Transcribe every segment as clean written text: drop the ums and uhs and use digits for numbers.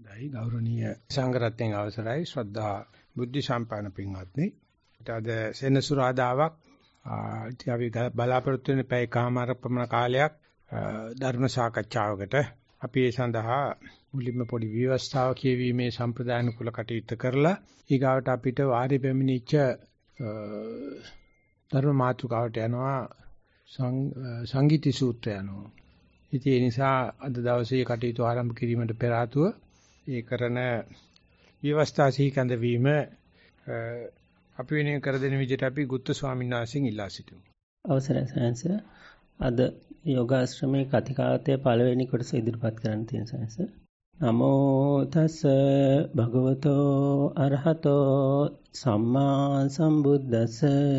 දෛ ගෞරවනීය සංඝරත්නයන් අවසරයි ශ්‍රද්ධා බුද්ධ සම්පන්න පින්වත්නි. ඊට සෙනසුරාදාවක් අපි බලාපොරොත්තු වෙන පැය කමාර පමණ කාලයක් ධර්ම සාකච්ඡාවකට අපි ඒ සඳහා මුලින්ම පොඩි විවස්ථාවක් කියවීමේ සම්ප්‍රදාන කුල කටයුතු කරලා ඊගාවට අපිට වාරි පැමිණිච්ච ධර්ම මාතෘකාවට යනවා සංගීති සූත්‍රය යනවා. ඉතින් ඒ නිසා අද දවසේ කටයුතු ආරම්භ කිරීමට පෙර ආතුව ඒ කරන විවස්ථා සීකඳ වීම අපි වෙනින් කර දෙන විදිහට අපි ගුත්ත ස්වාමීන් වහන්සේගෙන් ඉල්ලා සිටිමු. අවසරයි සයන්ස. අද යෝගාශ්‍රමයේ කතිකාවතේ පළවෙනි කොටස ඉදිරිපත් කරන්න තියෙන සයන්ස. නමෝ තස් භගවතෝ අරහතෝ සම්මා සම්බුද්දස්ස.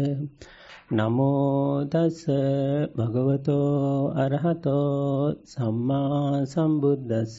නමෝ තස් භගවතෝ අරහතෝ සම්මා සම්බුද්දස්ස.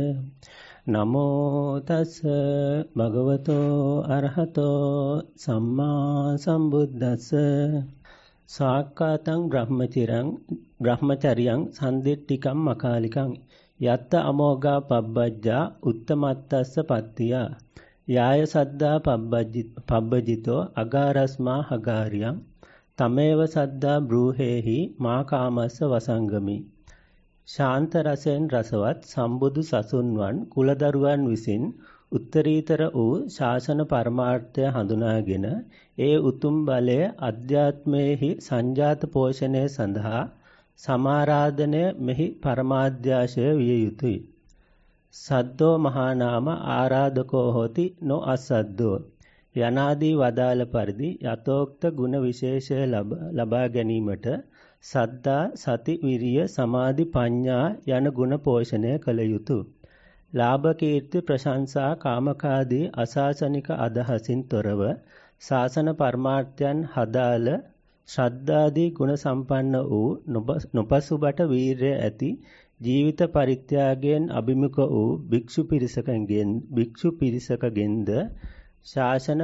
නමෝ තස් භගවතෝ අරහතෝ සම්මා සම්බුද්දස්ස. සාක්කාතං බ්‍රහ්මචරියං සම්දිට්ඨිකම් මකාලිකං යත්ත අමෝගා පබ්බජ්ජා උත්තමත්තස්ස පත්තියා යාය සද්දා පබ්බජිතෝ අගාරස්මා හගාරියං තමේව සද්දා බ්‍රූහෙහි මා කාමස්ස වසංගමි. ශාන්ත රසෙන් රසවත් සම්බුදු සසුන්වන් කුලදරුවන් විසින් උත්තරීතර වූ ශාසන පරමාර්ථය හඳුනාගෙන ඒ උතුම් බලය අධ්‍යාත්මයේහි සංජාත පෝෂණය සඳහා සමාරාධනය මෙහි පරමාධ්‍යාශය විය යුතුය. සද්දෝ මහා නාම ආරාධකෝ හෝති නො අසද්දෝ යනාදී වදාළ පරිදි යතෝක්ත ගුණ විශේෂය ලබා ගැනීමට සද්දා සති විරිය සමාධි ප්‍රඥා යන ගුණ පෝෂණය කළ යුතුය. ලාභ කීර්ති ප්‍රශංසා කාමකාදී අසාසනික අදහසින් තොරව ශාසන පරමාර්ථයන් හදාළ ශ්‍රද්ධාදී ගුණ සම්පන්න වූ නොපසුබට වීරය ඇති ජීවිත පරිත්‍යාගයෙන් අභිමුඛ වූ භික්ෂු පිරිසකගෙන්ද ශාසන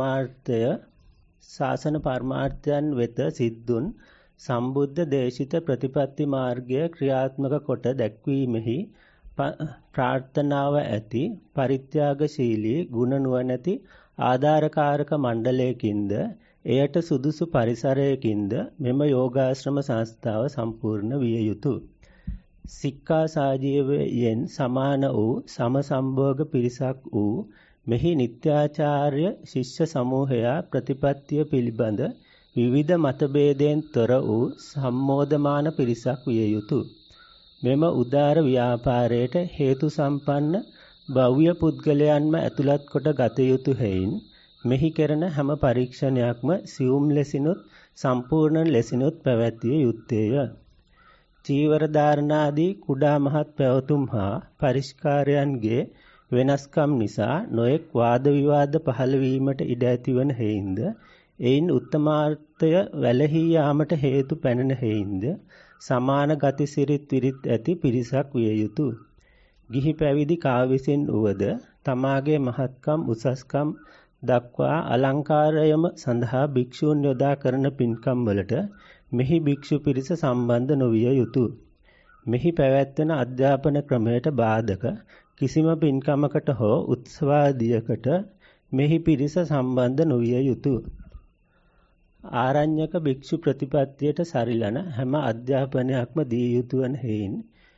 පරමාර්ථයන් වෙත සිද්ධුන් සම්බුද්ධ දේශිත ප්‍රතිපත්ති මාර්ගය ක්‍රියාත්මක කොට දැක්වීමෙහි ප්‍රාර්ථනාව ඇති පරිත්‍යාගශීලී ගුණ නුවණැති ආධාරකාරක මණ්ඩලයකින්ද එයට සුදුසු පරිසරයකින්ද මෙම යෝගාශ්‍රම සංස්ථාව සම්පූර්ණ විය යුතුය. සික්ඛා සාජීවයෙන් සමාන වූ සමසම්භෝග පිරිසක් වූ මෙහි නිත්‍යාචාර්ය ශිෂ්‍ය සමූහයා ප්‍රතිපත්තිය පිළිබඳ විවිධ මතභේදයෙන් තොර වූ සම්මෝධමාන පිරිසක් විය යුතුය. මෙම උදාර ව්‍යාපාරයට හේතු සම්පන්න භව්‍ය පුද්ගලයන්ම ඇතුළත් කොට ගත යුතු හේයින් මෙහි කරන හැම පරීක්ෂණයක්ම සියුම් ලෙසිනුත් සම්පූර්ණ ලෙසිනුත් පැවැත්විය යුත්තේය. චීවර ධාරණාදී කුඩා මහත් පැවතුම් හා පරිස්කාරයන්ගේ වෙනස්කම් නිසා නොයෙක් වාද විවාද පහළ වීමට ඉඩ ඇතිවන හේයින්ද එයින් උත්තමාර්ථය වැළහී යාමට හේතු පැනෙන හේයින්ද සමාන ගති සිරිත් විරිත් ඇති පිරිසක් විය යුතුය. ගිහි පැවිදි කා විසින් උවද තමාගේ මහත්කම් උසස්කම් දක්වා අලංකාරයම සඳහා භික්ෂූන් යොදා කරන පින්කම් වලට මෙහි භික්ෂු පිරිස සම්බන්ධ නොවිය යුතුය. මෙහි පැවැත්වෙන අධ්‍යාපන ක්‍රමයට බාධක කිසිම පින්කමකට හෝ උත්සවාදියකට මෙහි පිරිස සම්බන්ධ නොවිය යුතුය. ආරණ්‍යක භික්ෂු ප්‍රතිපත්තියට සරිලන හැම අධ්‍යාපනයක්ම දිය යුතු වන හේයින්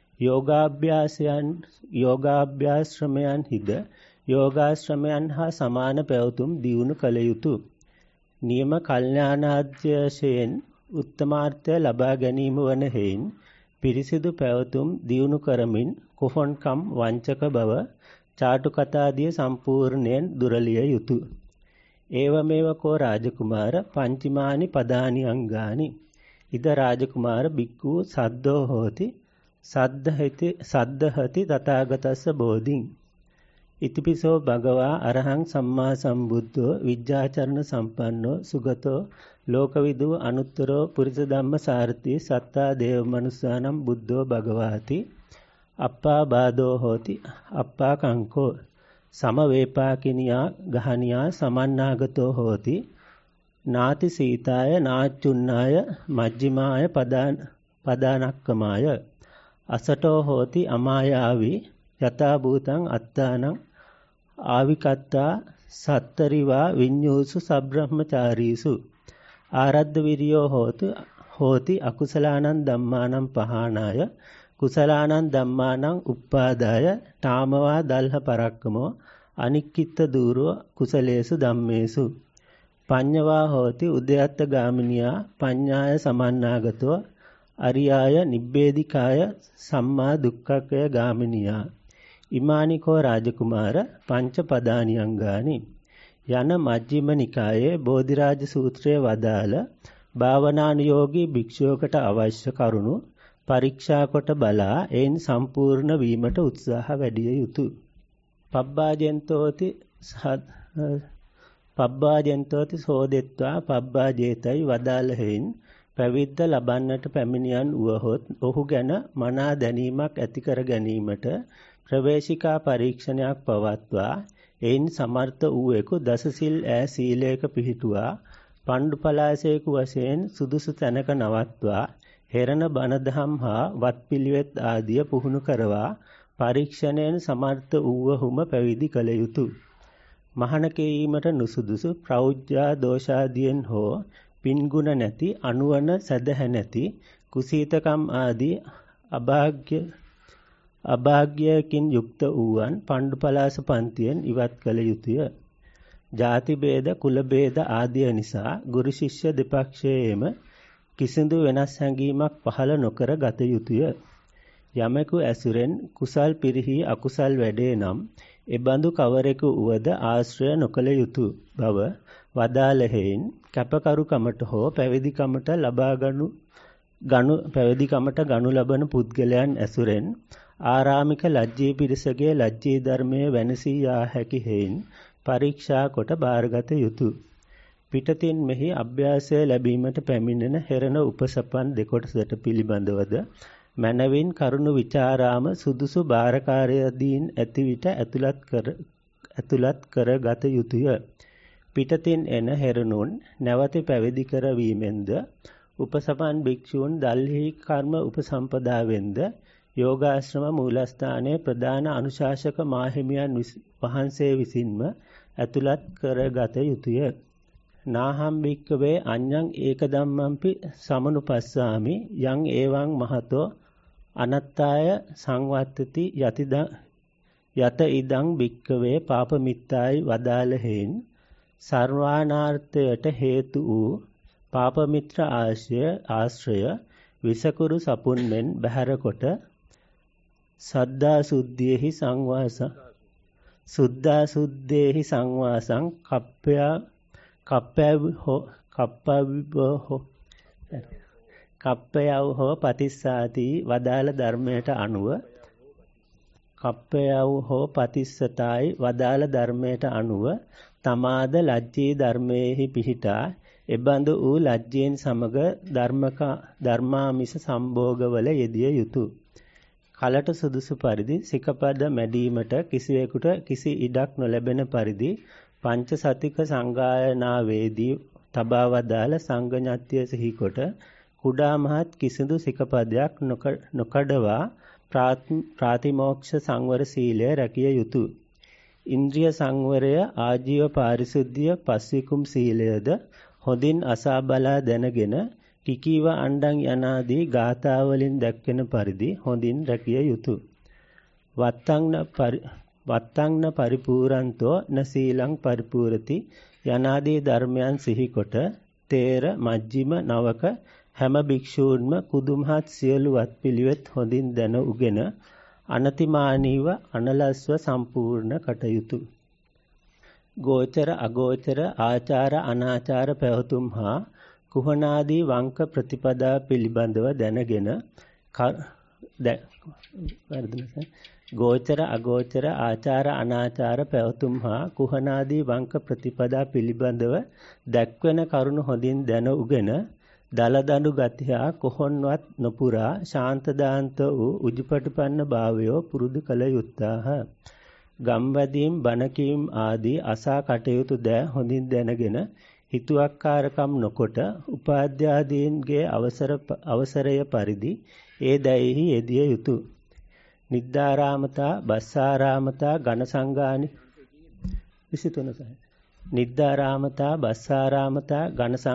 යෝගාභ්‍යාශ්‍රමයන්හිද යෝගාශ්‍රමයන් හා සමාන පැවතුම් දියුණු කළ යුතුය. නියම කල්යාණාධ්‍යශයෙන් උත්තමාර්ථය ලබා ගැනීම වන හේයින් පිරිසිදු පැවතුම් දියුණු කරමින් කොහොන්කම් වංචක බව චාටුකතාදිය සම්පූර්ණයෙන් දුරලිය යුතුය. ඒවමේව කෝ රාජකුමාර පංචමානි පදානි අංගානි ඉද රාජකුමාර බික්ඛු සද්දෝ හෝති සද්දහති තථාගතස්ස බෝධින් ඉතිපිසෝ භගවා අරහං සම්මා සම්බුද්ධෝ විජ්ජාචරණ සම්පන්නෝ සුගතෝ ලෝකවිදු අනුත්තරෝ පුරිස ධම්ම සාරති සත්තා දේව මනුස්සානම් බුද්ධෝ භගවාති අප්පා බාදෝ හෝති අප්පා කංකෝ සම වේපාකිනියා ගහනියා සමන්නාගතෝ හෝති නාති සීතාය නාචුන්නාය මජ්ජිමාය පදානක්කමාය අසටෝ හෝති අමායාවි යතා භූතං අත්තානං ආවිකත්තා සත්තරිවා විඤ්ඤූසු සබ්‍රහ්මචාරීසු ආරද්ධ විරියෝ හෝති අකුසලානං ධම්මානං පහානාය කුසලානං ධම්මානං උප්පාදාය තාමවා දල්හ පරක්කමෝ අනික්කිට දූරෝ කුසලේසු ධම්මේසු පඤ්ඤවා හෝති උද්‍යත්ත ගාමිනියා පඤ්ඤාය සමන්නාගතෝ අරියාය නිබ්බේධිකාය සම්මා දුක්ඛකය ගාමිනියා ඉමානිකෝ රාජකුමාර පංච පදානියංගානි යන මජ්ක්‍ධිම නිකායේ බෝධිරාජ සූත්‍රයේ වදාළ භාවනානුයෝගී භික්ෂුවකට අවශ්‍ය කරුණු පරීක්ෂා කොට බලා එයින් සම්පූර්ණ වීමට උත්සාහ වැඩිය යුතුය. පබ්බාජෙන්තෝති සෝදෙත්වා පබ්බාජේතයි වදාළ හේයින් පැවිද්ද ලබන්නට පැමිණියන් වුවහොත් ඔහු ගැන මනා දැනීමක් ඇති කර ගැනීමට ප්‍රවේශිකා පරීක්ෂණයක් පවත්වා එයින් සමර්ථ වූවෙකු දසසිල් ඈ සීලයක පිහිටුවා පණ්ඩු පලාසේකු වශයෙන් සුදුසු තැනක නවත්වා හෙරණ බණ දහම් හා වත්පිළිවෙත් ආදිය පුහුණු කරවා පරීක්ෂණයෙන් සමර්ථ වූවහුම පැවිදි කළ යුතුය. මහණ කීමට නුසුදුසු ප්‍රෞජ්‍යා දෝෂාදියෙන් හෝ පින්ගුණ නැති අනුවන සදහැ නැති කුසීතකම් ආදී අභාග්‍යයකින් යුක්ත වූවන් පණ්ඩු පලාස පන්තියෙන් ඉවත් කළ යුතුය. ජාති භේද කුල භේද ආදිය නිසා ගුරු ශිෂ්‍ය දෙපක්ෂයේම කිසිදු වෙනස් හැඟීමක් පහළ නොකර ගත යුතුය. යමෙකු ඇසුරෙන් කුසල් පිරිහි අකුසල් වැඩේ නම් එබඳු කවරෙකු වුවද ආශ්‍රය නොකළ යුතු බව වදාළ හේයින් කැපකරුකමට හෝ පැවිදිකමට ගනු ලබන පුද්ගලයන් ඇසුරෙන් ආරාමික ලජ්ජී පිරිසගේ ලජ්ජී ධර්මයේ වෙනසී යා හැකි හේයින් පරීක්ෂා කොට බාරගත යුතුය. පිටතින් මෙහි අභ්‍යාසය ලැබීමට පැමිණෙන හෙරණ උපසපන් දෙකොටසට පිළිබඳවද මනවින් කරුණු විචාරාම සුදුසු බාරකාරයදීන් ඇති විට ඇතුළත් කර ගත යුතුය. පිටතින් එන හෙරණුන් නැවත පැවිදි කරවීමෙන්ද උපසපන් භික්ෂූන් දල්හි කර්ම උපසම්පදාවෙන්ද යෝගාශ්‍රම මූලස්ථානයේ ප්‍රධාන අනුශාසක මාහිමියන් වහන්සේ විසින්ම ඇතුළත් කරගත යුතුය. නාහම් භික්කවේ අඤ්ඤං ඒක ධම්මම්පි සමනුපස්සාමි යං ඒවං මහතෝ අනත්තාය සංවත්තති යත ඉදං භික්කවේ පාපමිත්තායි වදාළ හේන් සර්වානාර්ථයට හේතු වූ පාපමිත්‍ර ආශ්‍රය විසකුරු සපුන් මෙන් බැහැර කොට සද්දා සුද්ධියෙහි සංවාසං කප්පයව හෝ පතිස්සාති වදාළ ධර්මයට අනුව තමාද ලජ්ජී ධර්මයේහි පිහිටා එබඳු වූ ලජ්ජීන් සමග ධර්මාමිස සම්භෝගවල යෙදිය යුතුය. කලට සුදුසු පරිදි සිකපද මැඩීමට කිසිවෙකුට කිසි ඉඩක් නොලැබෙන පරිදි පංච සතික සංගායනාවේදී තබා වදාළ සංඝඥත්‍ය සිහිකොට කුඩා මහත් කිසිදු සිකපදයක් නොකඩවා ප්‍රාතිමෝක්ෂ සංවර සීලය රැකිය යුතුය. ඉන්ද්‍රිය සංවරය ආජීව පාරිශුද්ධිය පස්විකුම් සීලයද හොඳින් අසා බලා දැනගෙන කිකීව අණ්ඩං යනාදී ගාථාවලින් දැක්වෙන පරිදි හොඳින් රැකිය යුතුය. වත්තංන පරිපූරන්තෝ න සීලං පරිපූරති යනාදී ධර්මයන් සිහිකොට තේර මජ්ක්‍ධිම නවක හැම භික්ෂූන්ම කුදුමහත් සියලු වත්පිළිවෙත් හොඳින් දැන උගෙන අනතිමානීව අනලස්ව සම්පූර්ණ කටයුතු. ගෝචර අගෝචර ආචාර අනාචාර පැවතුම් හා කුහනාදී වංක ප්‍රතිපදා පිළිබඳව දැනගෙන ගෝචර අගෝචර ආචාර අනාචාර පැවතුම් හා කුහනාදී වංක ප්‍රතිපදා පිළිබඳව දැක්වෙන කරුණු හොඳින් දැන උගෙන දලදඬු ගතියා කොහොන්වත් නොපුරා ශාන්තදාන්ත වූ උජුපටිපන්න භාවයෝ පුරුදු කළ යුත්තාහ. ගම්වැදීම් බණකීම් ආදී අසා කටයුතු දෑ හොඳින් දැනගෙන හිතුවක්කාරකම් නොකොට උපාධ්‍යාදීන්ගේ අවසරය පරිදි ඒ දැයෙහි යෙදිය යුතුය. නිද්දාරාමතා බස්සාරාමතා ඝනසංගානි 23 සහ නිද්දාරාමතා බස්සාරාමතා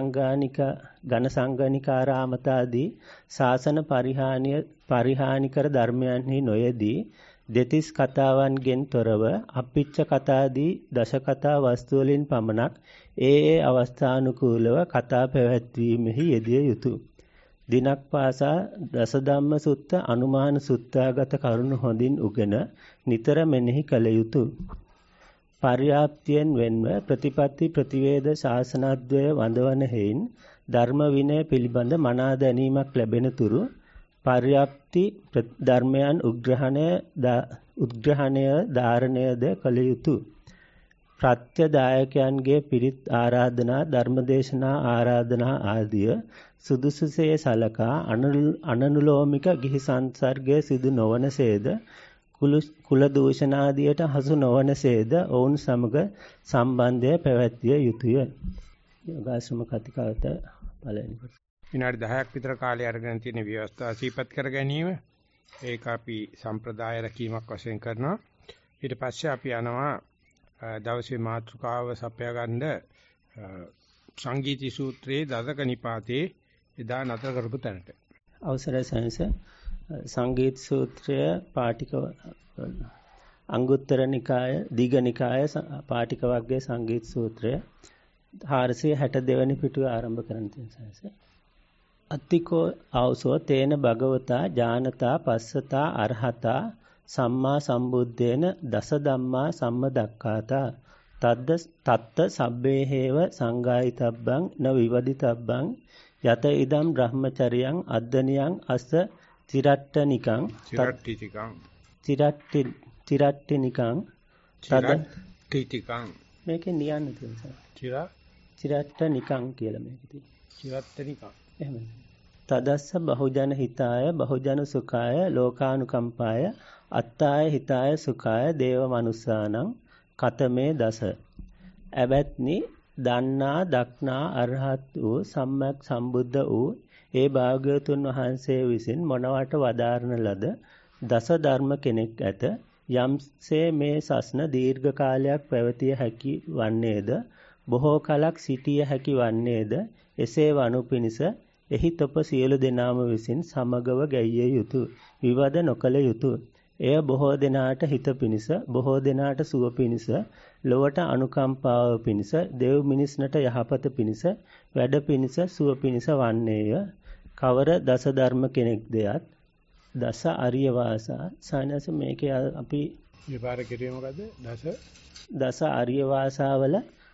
ඝනසංගානිකාරාමතාදී ශාසන පරිහානිකර ධර්මයන්හි නොයදී දෙතිස් කතාවන්ගෙන් තොරව අපිච්ච කතාදී දශ කතා වස්තු වලින් පමණක් ඒ අවස්ථානුකූලව කතා පැවැත්වීමෙහි යෙදිය යුතුය. දිනක් පාසා දසධම්ම සුත්ත අනුමාන සුත්තාගත කරුණු හොඳින් උගෙන නිතර මෙනෙහි කළ යුතුය. පර්යාප්තියෙන් වෙන්ව ප්‍රතිපත්ති ප්‍රතිවේද ශාසනද්වය වඳවන හේයින් ධර්ම විනය පිළිබඳ මනා දැනීමක් ලැබෙන තුරු පර්යාප්ති ධර්මයන් උද්ග්‍රහණය ධාරණයද කළ යුතුය. ප්‍රත්‍යදායකයන්ගේ පිරිත් ආරාධනා ධර්මදේශනා ආරාධනා ආදිය සුදුසුසේ සලකා අනනුලෝමික ගිහි සංසර්ගයේ සිදු නොවනසේද කුල දූෂණාදියට හසු නොවනසේද ඔවුන් සමග සම්බන්ධය පැවැත්විය යුතුය. යෝගාශ්‍රම කතිකාවත පළවෙනි කොට. විනාඩි 10ක් විතර කාලය අරගෙන තියෙන ව්‍යවස්ථා සීපත් කර ගැනීම ඒක අපි සම්ප්‍රදාය රැකීමක් වශයෙන් කරනවා. ඊට පස්සේ අපි යනවා දවසේ මාතෘකාව සපයා ගන්න සංගීති සූත්‍රයේ දසක නිපාතේ එදා නතර කරපු තැනට. අවසරයි සංස සංගීත සූත්‍රය පාටික අංගුත්තර නිකාය දීඝ නිකාය පාටික වර්ගයේ සංගීත සූත්‍රය 462 වෙනි පිටුවේ ආරම්භ කරන සංස. අත්තිකෝ ආවසෝ තේන භගවතා ඥානතා පස්සතා අරහතා සම්මා සම්බුද්දේන දස ධම්මා සම්මදක්ඛාතා තත්ත සබ්බේහේව සංගායිතබ්බං න විවදිතබ්බං යත ඉදම් බ්‍රහ්මචරියං අද්දනියං අස්ස තිරට්ටනිකං තිරට්ටිනිකං මේකේ නියන්න තියෙනවා තිරට්ටනිකං කියලා මේකේ තිරට්ටනිකං එහෙම තදස්ස බහුජන හිතාය බහුජන සුඛාය ලෝකානුකම්පාය අත්තාය හිතාය සුඛාය දේව මනුස්සානං කතමේ දස ඇවැත්නි දන්නා දක්නා අරහත් වූ සම්මක් සම්බුද්ධ වූ ඒ භාග්‍යවතුන් වහන්සේ විසින් මොනවට වදාරන ලද දස ධර්ම කෙනෙක් ඇත. යම්සේ මේ සස්න දීර්ඝ කාලයක් පැවතිය හැකි වන්නේද බොහෝ කලක් සිටිය හැකි වන්නේද එසේ වනු පිණිස එහි තොප සියලු දෙනාම විසින් සමගව ගැයිය යුතුය. විවද නොකළ යුතුය. එය බොහෝ දෙනාට හිත පිණිස බොහෝ දෙනාට සුව පිණිස ලොවට අනුකම්පාව පිණිස දෙව් මිනිස්නට යහපත පිණිස වැඩ පිණිස සුව පිණිස වන්නේය. කවර දස ධර්ම කෙනෙක් දෙයත් දස අරිය වාසා සානස මේකේ අපි විපාර කෙරුවේ මොකද? දස අරිය වාසාවල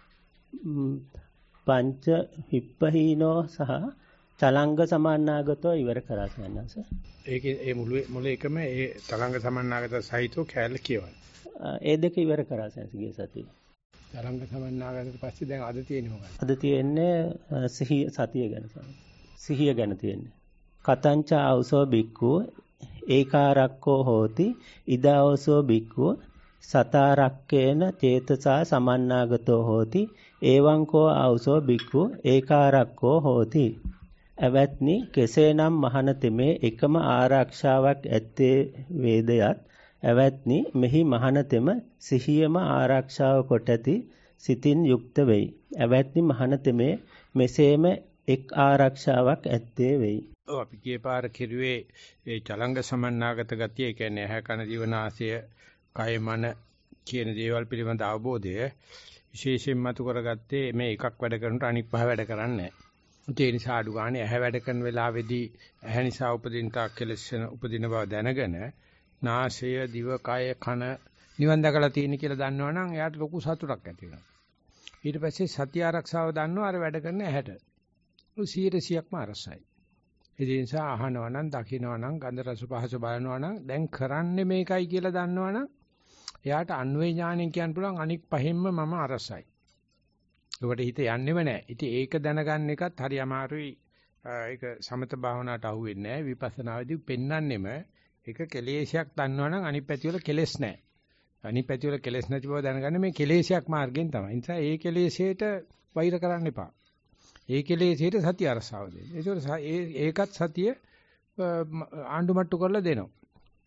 පංච විප්පහීනෝ සහ තලංග සමන්නාගතෝ ඉවර කරා සානස. ඒකේ ඒ මුල එකම ඒ තලංග සමන්නාගත සහිතව කැලේ කියවන. ඒ දෙක ඉවර කරා සානස ගිය සතියේ. තලංග සමන්නාගතට පස්සේ දැන් අද තියෙන්නේ මොකක්ද? අද තියෙන්නේ සතිය ගැන සානස. සිහිය ගැන තියෙන්නේ. කතංච ආවසෝ බික්ඛු ඒකාරක්කෝ හෝති ඉදාවසෝ බික්ඛු සතාරක්කේන චේතසා සමන්නාගතෝ හෝති එවං කෝ ආවසෝ බික්ඛු ඒකාරක්කෝ හෝති. අවත්නි කෙසේනම් මහණතෙමේ එකම ආරක්ෂාවක් ඇත්තේ වේදයත් අවත්නි මෙහි මහණතෙම සිහියම ආරක්ෂාව කොට ඇති සිතින් යුක්ත වෙයි. අවත්නි මහණතෙමේ මෙසේම එක් ආරක්ෂාවක් ඇත්තේ වෙයි. ඔව් අපි ගියේ පාර කිරුවේ ඒ චලංග සමන්නාගත ගතිය, ඒ කියන්නේ ඇහැ කන දිව නාසය කය මන කියන දේවල් පිළිබඳ අවබෝධය විශේෂයෙන් මතු කරගත්තේ මේ එකක් වැඩ කරනකොට අනිත් පහ වැඩ කරන්නේ නැහැ. ඒ නිසා අඩු ගානේ ඇහැ වැඩ කරන වෙලාවේදී ඇහැ නිසා උපදින තාක් කෙලෙස් උපදින බව දැනගෙන නාසය දිව කය කන නිවන් දැකලා තියෙන කියලා දන්නවනම් එයාට ලොකු සතුටක් ඇති වෙනවා. ඊට පස්සේ සතිය ආරක්ෂාව දන්නවා අර වැඩ කරන ඇහැට. 100%ක්ම අරසයි. ඒ නිසා අහනවා නම් දකිනවා නම් ගන්ධ රස පහස බලනවා නම් දැන් කරන්නේ මේකයි කියලා දන්නවනම් එයාට අන්වේ ඥාණයෙන් කියන්න පුළුවන් අනික් පහෙන්ම මම අරසයි. ඒකට හිත යන්නේම නැහැ. ඉතින් ඒක දැනගන්න එකත් හරි අමාරුයි. ඒක සමත භාවනාවට අහු වෙන්නේ නැහැ. විපස්සනාවේදී පෙන්වන්නෙම ඒක කෙලේශයක් දන්නවනම් අනිත් පැති වල කෙලෙස් නැහැ. අනිත් පැති වල කෙලෙස් නැති බව දැනගන්න මේ කෙලේශයක් මාර්ගයෙන් තමයි. ඒ නිසා ඒ කෙලේශයට වෛර කරන්න එපා. ඒ කෙලෙසේට සතිය අරසාව දෙන්න. ඒකත් සතිය ආණ්ඩුමට්ටු කරලා දෙනවා.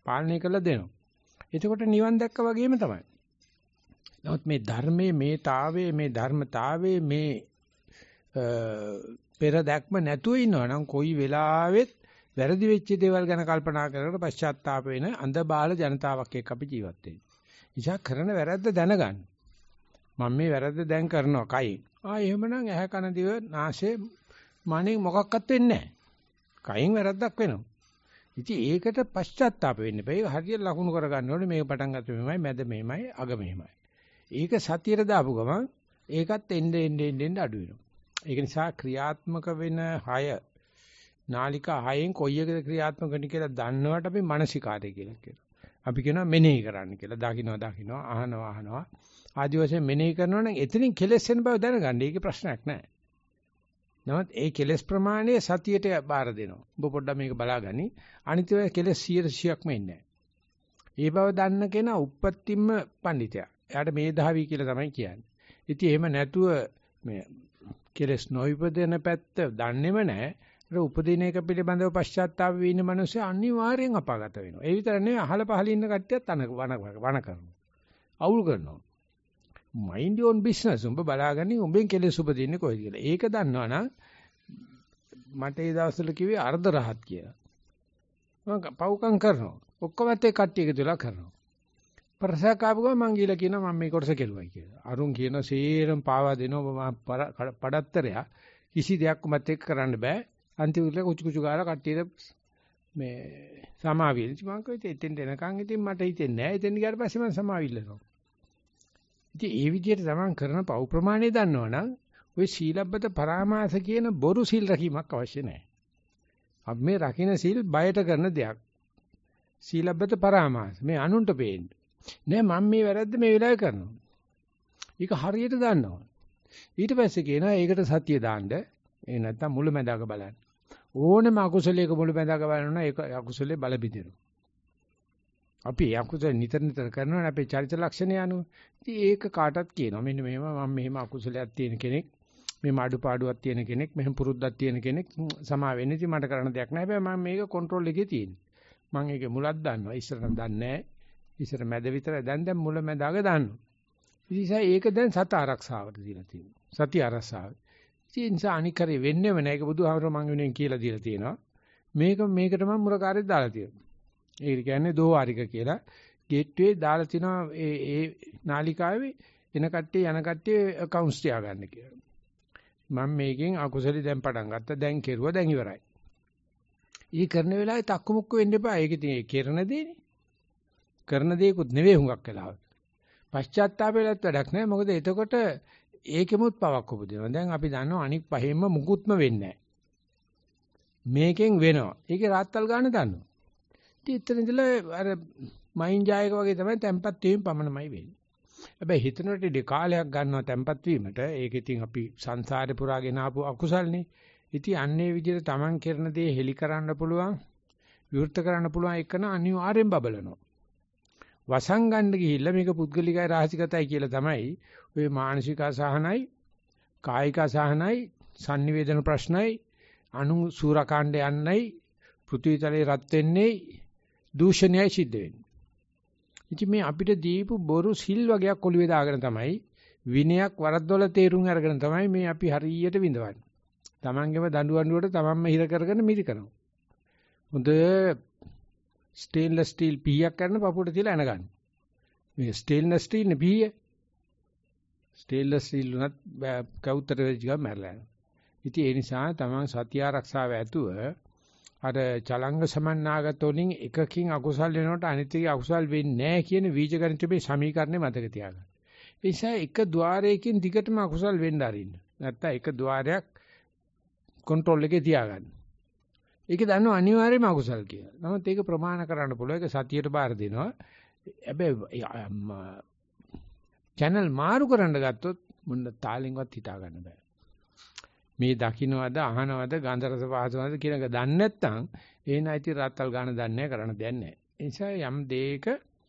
පාලනය කරලා දෙනවා. එතකොට නිවන් දැක්ක වගේම තමයි. නමුත් මේ ධර්මයේ මේ ධර්මතාවයේ මේ පෙර දැක්ම නැතුව ඉන්නවනම් කොයි වෙලාවෙත් වැරදි වෙච්ච දේවල් ගැන කල්පනා කරනකොට පශ්චාත්තාප වෙන අන්ධබාල ජනතාවක් එක්ක අපි ජීවත් වෙන්නේ. ඉතින් කරන වැරද්ද දැනගන්න. මම මේ වැරද්ද දැන් කරනවා කයින්. එහෙමනම් ඇහැ කන දිව නාසය මනෙ මොකක්වත් වෙන්නේ නැහැ. කයින් වැරද්දක් වෙනවා. ඉතින් ඒකට පශ්චාත්තාප වෙන්න එපා. ඒක හරියට ලකුණු කරගන්න ඕනේ. මේක පටන් ගත්ත මෙහෙමයි, මැද මෙහෙමයි, අග මෙහෙමයි. ඒක සතියට දාපු ගමන් ඒකත් එන්න අඩු වෙනවා. ඒක නිසා ක්‍රියාත්මක වෙන 6 නාලිකා 6න් කොයි එකද ක්‍රියාත්මක වෙන්නේ කියලා දන්නවට අපි මානසිකාරය කියලා කියනවා. අපි කියනවා මෙනෙහි කරන්න කියලා. දකින්නවා, අහනවා. ආදි වශයෙන් මෙනෙහි කරනවා නම් එතනින් කෙලෙස් වෙන බව දැනගන්න. ඒකේ ප්‍රශ්නයක් නැහැ. නමුත් ඒ කෙලෙස් ප්‍රමාණය සතියට බාර දෙනවා. ඔබ පොඩ්ඩක් මේක බලාගනි. අනිත් ඒවා කෙලෙස් 100%ක්ම ඉන්නේ නැහැ. ඒ බව දන්න කෙනා උප්පත්තිම්ම පඬිතයා. එයාට මේධාවි කියලා තමයි කියන්නේ. ඉතින් එහෙම නැතුව මේ කෙලෙස් නොයිපදෙන පැත්ත දන්නේම නැහැ. ඒක උපදින එක පිළිබඳව පශ්චාත්තාප වෙ ඉන්න මිනිස්සු අනිවාර්යෙන් අපාගත වෙනවා. ඒ විතර නෙවෙයි අහල පහල ඉන්න කට්ටියත් වණ කරනවා. අවුල් කරනවා. mind your own business. උඹ බලාගන්නේ උඹෙන් කෙලෙස් උපදින්නේ කොහෙද කියලා. ඒක දන්නවනම් මට ඒ දවස්වල කිව්වේ අර්ධ රහත් කියලා. මම පව්කම් කරනවා. ඔක්කොම ඇත්තේ කට්ටිය එකතු වෙලා කරනවා. ප්‍රසකාපු ගමන් මං ගිහලා කියනවා මම මේ කොටස කෙරුවයි කියලා. අරුන් කියන සේරම පාවා දෙනවා මම පඩත්තරය කිසි දෙයක් මත් එක්ක කරන්න බෑ. අන්තිමට කුචු ගාලා කට්ටියට මේ සමාවිල්. මං කිව්වා ඉතින් එතෙන් එනකන් ඉතින් මට හිතෙන්නේ නෑ. එතෙන් ගියාට පස්සේ මම සමාවිල්ලනවා. ඉතින් ඒ විදිහට තමන් කරන පව් ප්‍රමාණය දන්නවනම් ওই සීලබ්බත පරාමාස කියන බොරු සීල් රැකීමක් අවශ්‍ය නැහැ. අපි මේ රකින්න සීල් බයට කරන දෙයක්. සීලබ්බත පරාමාස මේ අනුන්ට පේන්නේ. නෑ මම මේ වැරද්ද මේ වෙලාවේ කරනවා. ඒක හරියට දන්නවා. ඊට පස්සේ කියනවා ඒකට සතිය දාන්න. ඒ නැත්තම් මුලැමැදාක බලන්න. ඕනෙම අකුසලයක මුලැමැදාක බලනවා ඒක අකුසලයේ බල බිඳිනවා. අපි අකුසල නිතර කරනවා අපේ චරිත ලක්ෂණ යනුව. ඉතින් ඒක කාටත් කියනවා. මෙන්න මෙහෙම මම මෙහෙම අකුසලයක් තියෙන කෙනෙක්, මෙහෙම අඩුපාඩුවක් තියෙන කෙනෙක්, මෙහෙම පුරුද්දක් තියෙන කෙනෙක් සමා වෙන්නේ. ඉතින් මට කරන්න දෙයක් නැහැ. හැබැයි මම මේක කන්ට්‍රෝල් එකේ තියෙන්නේ. මම ඒකේ මුලක් දන්නවා. ඉස්සරහට දන්නේ නැහැ. ඉස්සර මැද විතරයි දැන් මුල මැදාග දානවා. ඉතින් ඒක දැන් සත ආරක්ෂාවට දීලා තියෙනවා. සති ආරක්ෂාව. ඉතින් නිසා අනිකරේ වෙන්නේම නැහැ. ඒක බුදුහාමර මං වෙනුවෙන් කියලා දීලා තියෙනවා. මේකට මම මුරකාරයෙක් දාලා තියෙනවා. ඒක කියන්නේ දෝවාරික කියලා. ගේට්වේ දාලා තිනවා ඒ නාලිකාවේ එන කට්ටිය යන කට්ටිය accounts තියාගන්න කියලා. මම මේකෙන් අකුසලී දැන් පටන් ගත්තා. දැන් කෙරුවා දැන් ඉවරයි. ඊ කරන වෙලාවේ තක්කමුක්ක වෙන්න එපා. ඒක ඉතින් ඒ කරන දේනේ. කරන දේකුත් නෙවෙයි හුඟක් වෙලාවට. පශ්චාත්තාපයලත් වැඩක් නැහැ. මොකද එතකොට ඒකෙමුත් පවක් උපදිනවා. දැන් අපි දන්නවා අනික් පහෙන්ම මුකුත්ම වෙන්නේ නැහැ. මේකෙන් වෙනවා. ඒකේ රාත්තල් ගන්න දන්නවා. ඉතින් එතන ඉඳලා අර මයින් ජායක වගේ තමයි තැම්පත් වීම පමණමයි වෙන්නේ. හැබැයි හිතනකොට ඉතින් කාලයක් ගන්නවා තැම්පත් වීමට. ඒක ඉතින් අපි සංසාරේ පුරාගෙන ආපු අකුසල්නේ. ඉතින් අන්නේ විදිහට Taman කරන දේ හෙලි කරන්න පුළුවන්, විවෘත කරන්න පුළුවන් එකන අනිවාර්යෙන් බබලනවා. වසංගන්න ගිහිල්ලා මේක පුද්ගලිකයි රාශිගතයි කියලා තමයි ඔය මානසික අසහනයි, කායික අසහනයි, sannivedana ප්‍රශ්නයි, අනු සූරකාණ්ඩ යන්නයි, පෘථිවිතලේ රත් වෙන්නේ, දූෂණයයි සිද්ධ වෙන්නේ. ඉතින් මේ අපිට දීපු බොරු සිල් වගේක් ඔළුවේ දාගෙන තමයි විනයක් වරද්දවල තේරුම් අරගෙන තමයි මේ අපි හරියට විඳවන්නේ. Tamangeම දඬුවන්ඩුවට තමන්ම හිර කරගෙන මිරි කරනවා. හොඳ ස්ටේන්ලස් ස්ටීල් පීයක් කරන පපුවට තියලා එනගන්න. මේ ස්ටේන්ලස් ස්ටීල් නේ පීය. ස්ටේන්ලස් ස්ටීල් උනත් කවුතර වෙච්ච ගමන් මැරලා යනවා. ඉතින් ඒ නිසා තමන් සත්‍ය ආරක්ෂාව ඇතුව අර චලංග සමන්නාගත වලින් එකකින් අකුසල් වෙනකොට අනිත් එකේ අකුසල් වෙන්නේ නැහැ කියන බීජගණිතයේ සමීකරණය මතක තියාගන්න. ඒ නිසා එක ద్వාරයකින් දිගටම අකුසල් වෙන්න අරින්න. නැත්තම් එක ద్వාරයක් කන්ට්‍රෝල් එකේ තියාගන්න. ඒක දන්නව අනිවාර්යයෙන්ම අකුසල් කියලා. නමුත් ඒක ප්‍රමාණ කරන්න පුළුවන්. ඒක සතියට බාර දෙනවා. හැබැයි channel මාරු කරන්න ගත්තොත් මොන තාලෙන්වත් හිතා ගන්න බෑ. මේ දකින්නවද අහනවද ගන්ධ රස පහසවද කියන එක දන්නේ නැත්නම් ඒ නැති රාත්තල් ගන්න දන්නේ කරන්න දෙයක් නැහැ. ඒ නිසා යම් දෙයක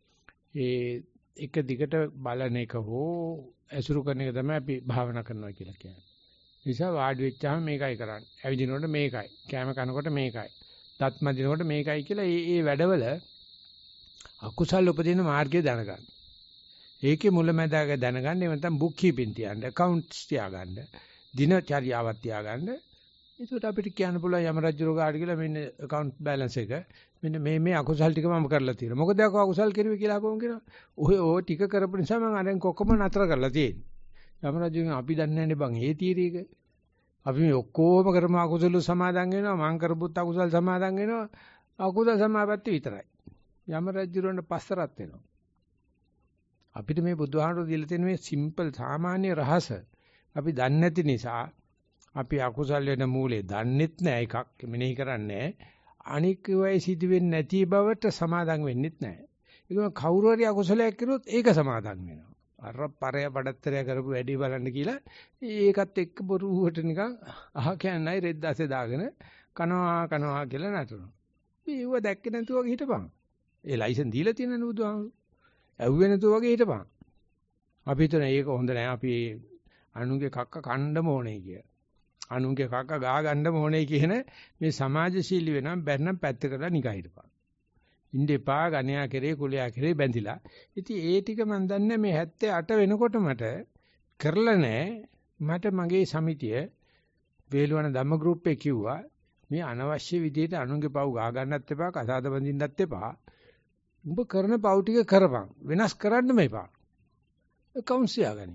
ඒ එක දිගට බලන එක හෝ ඇසුරු කරන එක තමයි අපි භාවනා කරනවා කියලා කියන්නේ. නිසා වාඩි වෙච්චාම මේකයි කරන්නේ. ඇවිදිනකොට මේකයි. කෑම කනකොට මේකයි. දත් මදිනකොට මේකයි කියලා මේ වැඩවල අකුසල් උපදින මාර්ගය දැනගන්න. ඒකේ මුලැමැදාග දැනගන්න. එහෙම නැත්නම් බුක් කීපින් තියන්න, accounts තියාගන්න, දිනචර්යාවක් තියාගන්න. ඒකට අපිට කියන්න පුළුවන් යම රජුගේ කාඩ් කියලා මෙන්න account balance එක. මෙන්න මේ අකුසල් ටික මම කරලා තියෙනවා. මොකද අක අකුසල් කරුවේ කියලා අහපුවම කියනවා. ඔය ටික කරපු නිසා මම අරන් කොක්කම නතර කරලා තියෙන්නේ. යම රජුගෙන් අපි දන්නේ නැනේ බං ඒ තීරීක. අපි මේ ඔක්කොම කරම අකුසල සමාදන් වෙනවා. මං කරපුත් අකුසල් සමාදන් වෙනවා. අකුසල සමාපatti විතරයි. යම රජුරන්ට පස්සරත් වෙනවා. අපිට මේ බුදුහාමුදුරුවෝ දීලා තියෙන මේ සිම්පල් සාමාන්‍ය රහස අපි දන්නේ නැති නිසා අපි අකුසල් වෙන මූලේ දන්නෙත් නෑ එකක් මෙනෙහි කරන්නේ අනික් වෙයි සිදු වෙන්නේ නැති බවට සමාදම් වෙන්නෙත් නෑ. ඒකම කවුරු හරි අකුසලයක් කරුවොත් ඒක සමාදම් වෙනවා. අර පරය බඩත්තරය කරපු වැඩි බලන්න කියලා ඒකත් එක්ක බොරුවට නිකන් අහ කියන්නයි රෙද්දාසේ දාගෙන කනවා කියලා නටනවා. මේව දැක්කේ නැතුව වගේ හිටපන්. ඒ ලයිසන් දීලා තියෙනනේ බුදුහාමුදුරුවෝ. ඇව්වේ නැතුව වගේ හිටපන්. අපි හිතන ඒක හොඳ නෑ. අපි අනුන්ගේ කක්ක කණ්ඩම ඕනේ කිය. අනුන්ගේ කක්ක ගා ගන්නම ඕනේ කියන මේ සමාජශීලී වෙනම් බැන්නම් පැත්ත කරලා නිකන් හිටපන්. ඉන්දෙපා ගණයා කෙරේ කුලයා කෙරේ බැඳිලා. ඉතින් ඒ ටික මම දන්නේ මේ 78 වෙනකොට මට කරලා නෑ. මට මගේ සමිතිය වේලුවන ධම්ම ගෲප් එකේ කිව්වා මේ අනවශ්‍ය විදිහට අනුන්ගේ පව් ගා ගන්නත් එපා, කසාද බඳින්නත් එපා. උඹ කරන පව් ටික කරපන්. වෙනස් කරන්න මේපා. accounts තියාගනි.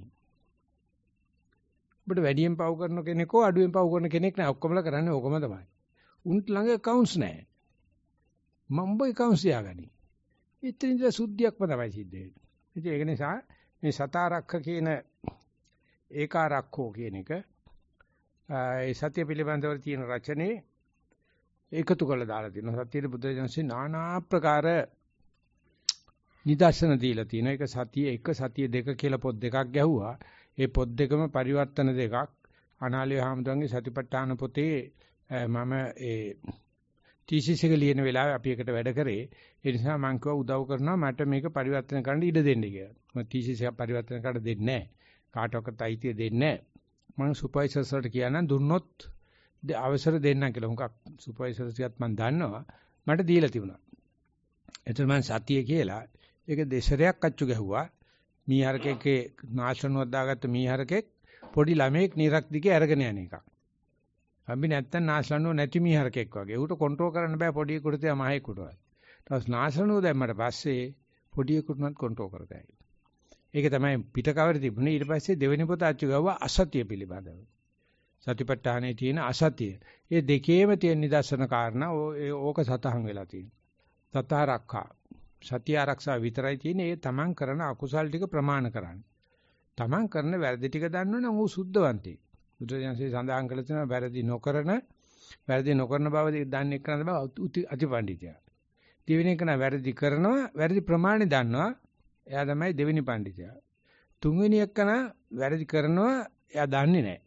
ඔබට වැඩියෙන් පව් කරන කෙනෙක්ෝ අඩුවෙන් පව් කරන කෙනෙක් නෑ. ඔක්කොමලා කරන්නේ ඕකම තමයි. උන්ට ළඟ accounts නෑ. මම්බ accounts තියාගනි. ඉතින් ඉතින් සුද්ධියක්ම තමයි සිද්ධ වෙන්නේ. ඉතින් ඒක නිසා මේ සතාරක්ඛ කියන ඒකාරක්ඛෝ කියන එක ඒ සත්‍ය පිළිබඳව තියෙන රචනයේ එකතු කරලා දාලා තියෙනවා. සත්‍යයේ බුදුරජාණන්සේ নানা ආකාර නිදර්ශන දීලා තියෙනවා. ඒක සතිය 1 සතිය 2 කියලා පොත් දෙකක් ගැහුවා. ඒ පොත් දෙකම පරිවර්තන දෙකක්. අනාලිය හාමුදුරන්ගේ සතිපට්ඨාන පොතේ මම ඒ තීසිස් එක ලියන වෙලාවේ අපි එකට වැඩ කරේ. ඒ නිසා මම කිව්වා උදව් කරනවා මට මේක පරිවර්තන කරන්න ඉඩ දෙන්න කියලා. මම තීසිස් එක පරිවර්තන කරන්න දෙන්නේ නැහැ. කාටවත් අයිතිය දෙන්නේ නැහැ. මම සුපර්වයිසර්ස් වලට කියනනම් දුන්නොත් අවසර දෙන්නම් කියලා. මොකක් සුපර්වයිසර්ස්ගත් මම දන්නවා. මට දීලා තිබුණා. එතන මම සතිය කියලා ඒක දෙසරයක් අච්චු ගැහුවා. මීහරකෙක්ගේ නාශනුවක් දාගත්ත මීහරකෙක් පොඩි ළමෙක් නිරක් දිගේ අරගෙන යන එකක්. අපි නැත්තම් නාශනුව නැති මීහරකෙක් වගේ. ඌට කන්ට්‍රෝල් කරන්න බෑ පොඩියෙකුට තියා මහේකුටවත්. ඊට නාශනුව දැම්මට පස්සේ පොඩියෙකුටවත් කන්ට්‍රෝල් කරතයි. ඒක තමයි පිටකවර තිබුණේ. ඊට පස්සේ දෙවෙනි පොත අච්චු ගාවා අසතිය පිළිබඳව. සතිපට්ඨානයේ තියෙන අසතිය. මේ දෙකේම තියෙන නිදර්ශන කාරණා ඕක සතහන් වෙලා තියෙනවා. සතාරක්ඛා සතිය ආරක්ෂා විතරයි තියෙන්නේ. ඒ තමන් කරන අකුසල් ටික ප්‍රමාණ කරන්න. තමන් කරන වැරදි ටික දන්නවනම් ඌ සුද්ධවන්තයෙක්. බුදුරජාණන්සේ සඳහන් කළ තියෙනවා වැරදි නොකරන බව දන්නේ කරන බව අතිපණ්ඩිතයා. දෙවෙනි එක නා වැරදි කරනවා, වැරදි ප්‍රමාණය දන්නවා. එයා තමයි දෙවෙනි පණ්ඩිතයා. තුන්වෙනි එක නා වැරදි කරනවා, එයා දන්නේ නැහැ.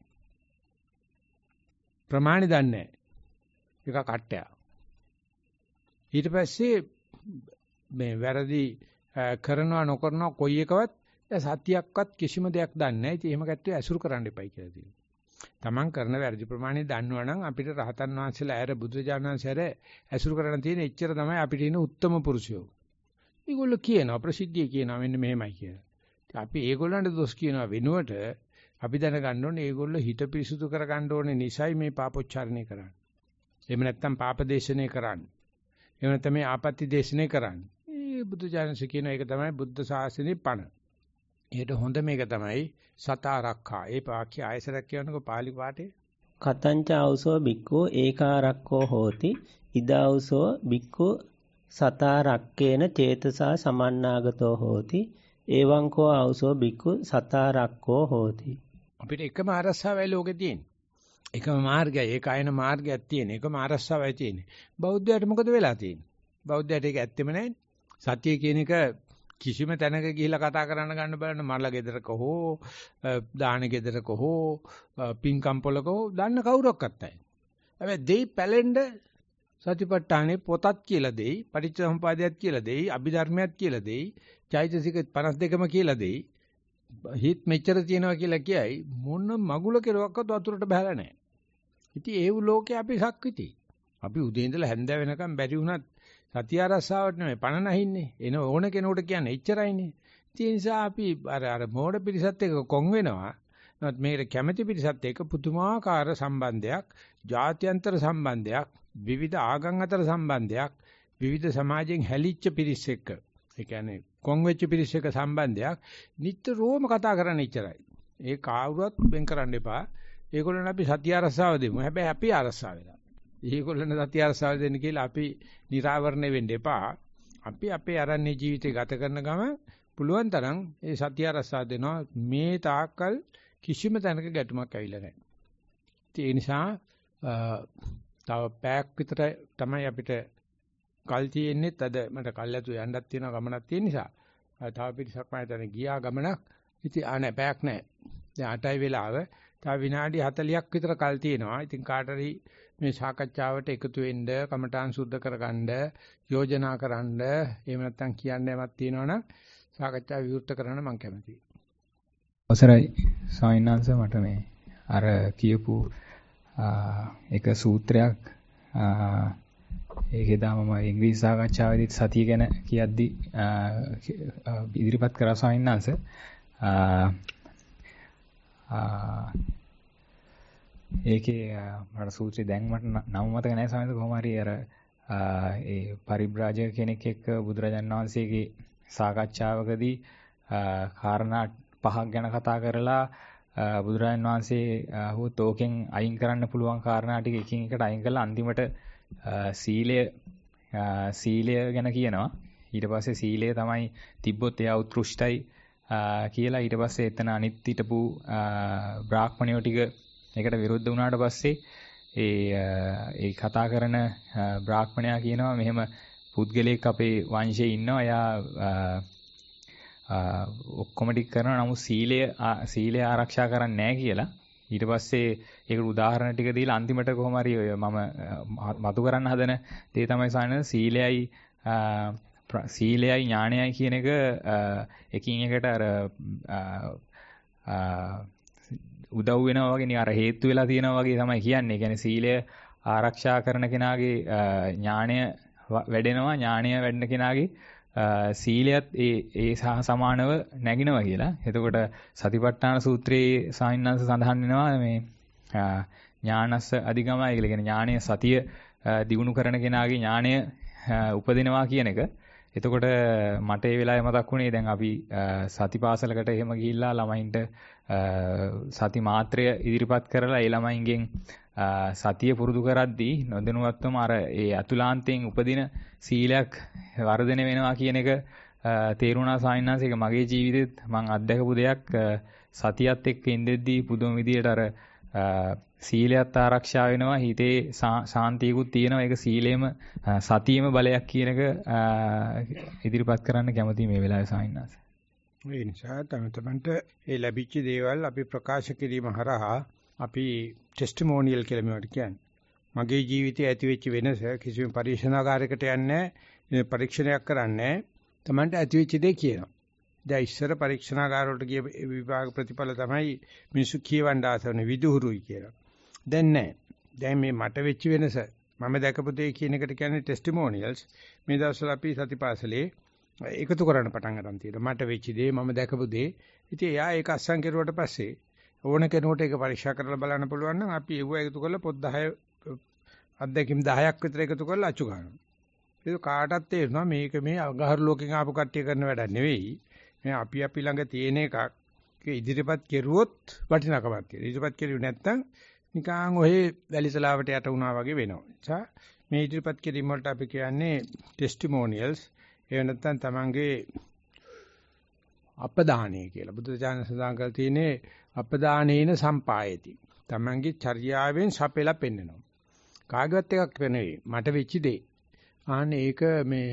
ප්‍රමාණය දන්නේ නැහැ. ඒක කට්ටය. ඊට පස්සේ මේ වැරදි කරනවා නොකරනවා කොයි එකවත් සතියක්වත් කිසිම දෙයක් දන්නේ නැහැ. ඉතින් එහෙම කට්ටිය ඇසුරු කරන්න එපයි කියලා තියෙනවා. තමන් කරන වැරදි ප්‍රමාණය දන්නවනම් අපිට රහතන් වහන්සේලා ඇර බුදුජානක සැර ඇසුරු කරන්න තියෙන එච්චර තමයි අපිට ඉන්න උත්තම පුරුෂයෝ. ඒගොල්ලෝ කියනවා ප්‍රසිද්ධිය කියනවා මෙන්න මෙහෙමයි කියලා. ඉතින් අපි ඒගොල්ලන්ට දොස් කියනවා වෙනුවට අපි දැනගන්න ඕනේ ඒගොල්ලෝ හිත පිරිසුදු කරගන්න ඕනේ නිසයි මේ පාපොච්චාරණය කරන්නේ. එහෙම නැත්නම් පාප දේශනේ කරන්නේ. එහෙම නැත්නම් මේ ආපත්‍ති දේශනේ කරන්නේ. ඒ බුදුජානක කියන එක තමයි බුද්ධ ශාසනයේ පණ. ඒකට හොඳ මේක තමයි සතාරක්ඛා. ඒ වාක්‍ය ආයසරක් කියනකො පාලි පාඨේ කතංච අවසෝ බික්ඛු ඒකාරක්ඛෝ හෝති ඉදාවසෝ බික්ඛු සතාරක්කේන චේතසා සමන්නාගතෝ හෝති එවං කෝ අවසෝ බික්ඛු සතාරක්ඛෝ හෝති. අපිට එකම අරස්සාවයි ලෝකේ තියෙන්නේ. එකම මාර්ගය, ඒකායන මාර්ගයක් තියෙන. එකම අරස්සාවයි තියෙන්නේ. බෞද්ධයාට මොකද වෙලා තියෙන්නේ? බෞද්ධයාට ඒක ඇත්තෙම නැහැ. සත්‍ය කියන එක කිසිම තැනක ගිහිලා කතා කරන්න ගන්න බලන්න මල්ල ගෙදරක හෝ දාන ගෙදරක හෝ පින්කම් පොලක හෝ දන්න කවුරක්වත් නැහැ. හැබැයි දෙයි පැලෙන්න සතිපට්ඨානේ පොතක් කියලා දෙයි, පටිච්චසමුපාදයක් කියලා දෙයි, අභිධර්මයක් කියලා දෙයි, චෛතසික 52ම කියලා දෙයි. හිත මෙච්චර තියෙනවා කියලා කියයි මොන මගුල කෙරුවක්වත් වතුරට බහලා නැහැ. ඉතින් ඒ ලෝකේ අපි සක්විති. අපි උදේ ඉඳලා හැන්ද වෙනකම් බැරි වුණත් සතිය ආරස්සාවට නෙමෙයි පණ නැහින්නේ. එන ඕන කෙනෙකුට කියන්නේ එච්චරයිනේ. ඒ නිසා අපි අර මෝඩ පිරිසත් එක්ක කොන් වෙනවා. නමුත් මේකට කැමැති පිරිසත් එක්ක පුදුමාකාර සම්බන්ධයක්, ජාත්‍යන්තර සම්බන්ධයක්, විවිධ ආගම් අතර සම්බන්ධයක්, විවිධ සමාජයෙන් හැලිච්ච පිරිස් එක්ක. ඒ කියන්නේ කොන් වෙච්ච පිරිස් එක්ක සම්බන්ධයක් නිතරම කතා කරන්න ඉච්චරයි. ඒ කාවුරුවත් වෙන් කරන්න එපා. ඒගොල්ලන් අපි සතිය ආරස්සාව දෙමු. හැබැයි අපි ආරස්සාව වෙලා. ඒගොල්ලන් සතිය ආරස්සාව දෙන්න කියලා අපි නිරාවරණය වෙන්න එපා. අපි අපේ අරණ්‍ය ජීවිතය ගත කරන ගම පුළුවන් තරම් ඒ සතිය ආරස්සාව දෙනවා. මේ තාක්කල් කිසිම තැනක ගැටුමක් ඇවිල්ලා නැහැ. ඒ නිසා තව පැයක් විතර තමයි අපිට කල් තියෙන්නේ. අද මට කල්ැතු යන්නත් තියෙනවා ගමනක් තියෙන නිසා. තව පිටසක් මම හිතන්නේ ගියා ගමනක්. ඉතින් නැහැ පැයක් නැහැ. දැන් 8යි වෙලාව. තව විනාඩි 40ක් විතර කල් තියෙනවා. ඉතින් කාටරි මේ සාකච්ඡාවට එකතු වෙන්න, කමඨාන් සුද්ධ කරගන්න, යෝජනා කරන්න, එහෙම නැත්නම් කියන්න යමක් තියෙනවනම් සාකච්ඡාව විවෘත කරන්න මම කැමතියි. අවසරයි ස්වාමීන් වහන්සේ මට මේ අර කියපු එක සූත්‍රයක් ඒකේදා මම ඉංග්‍රීසි සාකච්ඡාවේදී සතිය ගැන කියද්දි ඉදිරිපත් කරා ස්වාමීන් වහන්සේ ඒකේ මට සූත්‍රය දැන් මට නම මතක නැහැ ස්වාමීන් වහන්සේ කොහොම හරි අර ඒ පරිබ්‍රාජක කෙනෙක් එක්ක බුදුරජාණන් වහන්සේගේ සාකච්ඡාවකදී කාරණා 5ක් ගැන කතා කරලා බුදුරජාණන් වහන්සේ හුත් ඕකෙන් අයින් කරන්න පුළුවන් කාරණා ටික එකින් එකට අයින් කරලා අන්තිමට සීලය ගැන කියනවා. ඊට පස්සේ සීලය තමයි තිබ්බොත් එයා උත්කෘෂ්ටයි කියලා ඊට පස්සේ එතන අනිත් හිටපු බ්‍රාහ්මණයෝ ටික ඒකට විරුද්ධ වුණාට පස්සේ ඒ කතා කරන බ්‍රාහ්මණයා කියනවා මෙහෙම පුද්ගලයෙක් අපේ වංශයේ ඉන්නවා. එයා ඔක්කොම ටික කරනවා නමුත් සීලය ආරක්ෂා කරන්නේ නැහැ කියලා. ඊට පස්සේ ඒකට උදාහරණ ටික දීලා අන්තිමට කොහොම හරි මම මතු කරන්න හදන දේ තමයි සාන සීලයයි ඥානයයි කියන එක එකින් එකට අර උදව් වෙනවා වගේ නිකන් අර හේතු වෙලා තියෙනවා වගේ තමයි කියන්නේ. ඒ කියන්නේ සීලය ආරක්ෂා කරන කෙනාගේ ඥානය වැඩෙනවා, ඥානය වැඩෙන කෙනාගේ සීලයත් ඒ සමානව නැගිනවා කියලා. එතකොට සතිපට්ඨාන සූත්‍රයේ සාහිණාංශ සඳහන් වෙනවා මේ ඥානස්ස අධිගමයි කියලා. කියන්නේ ඥානය සතිය දිනු කරන කෙනාගේ ඥානය උපදිනවා කියන එක. එතකොට මට ඒ වෙලාවේ මතක් වුණේ දැන් අපි සතිපාසලකට එහෙම ගිහිල්ලා ළමයින්ට සති මාත්‍රය ඉදිරිපත් කරලා ඒ ළමයින්ගෙන් සතිය පුරුදු කරද්දී නොදැනුවත්වම අර ඒ අතුලාන්තයෙන් උපදින සීලයක් වර්ධනය වෙනවා කියන එක තේරුණා සාහිණාංශ. ඒක මගේ ජීවිතෙත් මම අත්දැකපු දෙයක්. සතියත් එක්ක ඉඳෙද්දී පුදුම විදියට අර සීලයත් ආරක්ෂා වෙනවා, හිතේ ශාන්තියකුත් තියෙනවා. ඒක සීලෙම සතියෙම බලයක් කියන එක ඉදිරිපත් කරන්න කැමතියි මේ වෙලාවේ සාහිණාංශ. ඒ නිසා තමන්ට ඒ ලැබිච්ච දේවල් අපි ප්‍රකාශ කිරීම හරහා අපි ටෙස්ටිමෝනියල් කියලා මේවට කියන්නේ. මගේ ජීවිතයේ ඇති වෙච්ච වෙනස කිසිම පරීක්ෂණාගාරයකට යන්නේ පරීක්ෂණයක් කරන්නේ තමන්ට ඇති වෙච්ච දේ කියනවා. දැන් ඉස්සර පරීක්ෂණාගාර වලට ගිය විභාග ප්‍රතිඵල තමයි මිනිස්සු කියවන්න ආසවන විදුහුරුයි කියලා. දැන් නැහැ. දැන් මේ මට වෙච්ච වෙනස මම දැකපු දේ කියන එකට කියන්නේ ටෙස්ටිමෝනියල්ස්. මේ දවස්වල අපි සතිපාසලේ එකතු කරන්න පටන් ගන්න තියෙනවා. මට වෙච්ච දේ මම දැකපු දේ. ඉතින් එයා ඒක අස්සම් කෙරුවට පස්සේ ඕන කෙනෙකුට ඒක පරීක්ෂා කරලා බලන්න පුළුවන් නම් අපි ඒව එකතු කරලා පොත් 10 අත්දැකීම් 10ක් විතර එකතු කරලා අච්චු ගන්නවා. ඒක කාටත් තේරෙනවා මේක මේ අගහරු ලෝකෙන් ආපු කට්ටිය කරන වැඩක් නෙවෙයි. මේ අපි ළඟ තියෙන එකක් ඉදිරිපත් කෙරුවොත් වටිනකමක් තියෙනවා. ඉදිරිපත් කෙරුවේ නැත්නම් නිකන් ඔහේ වැලිසලාවට යට වුණා වගේ වෙනවා. එචා මේ ඉදිරිපත් කිරීම වලට අපි කියන්නේ ටෙස්ටිමෝනියල්ස්. ඒ නැත්නම් තමන්ගේ අපදානය කියලා. බුදුචානන් සඳහන් කරලා තියෙන්නේ අපදානේන සම්පායති. තමන්ගේ චර්යාවෙන් සපෙලා පෙන්නනවා. කාගවත් එකක් නෙවෙයි. මට වෙච්ච දේ. ආන්නේ ඒක මේ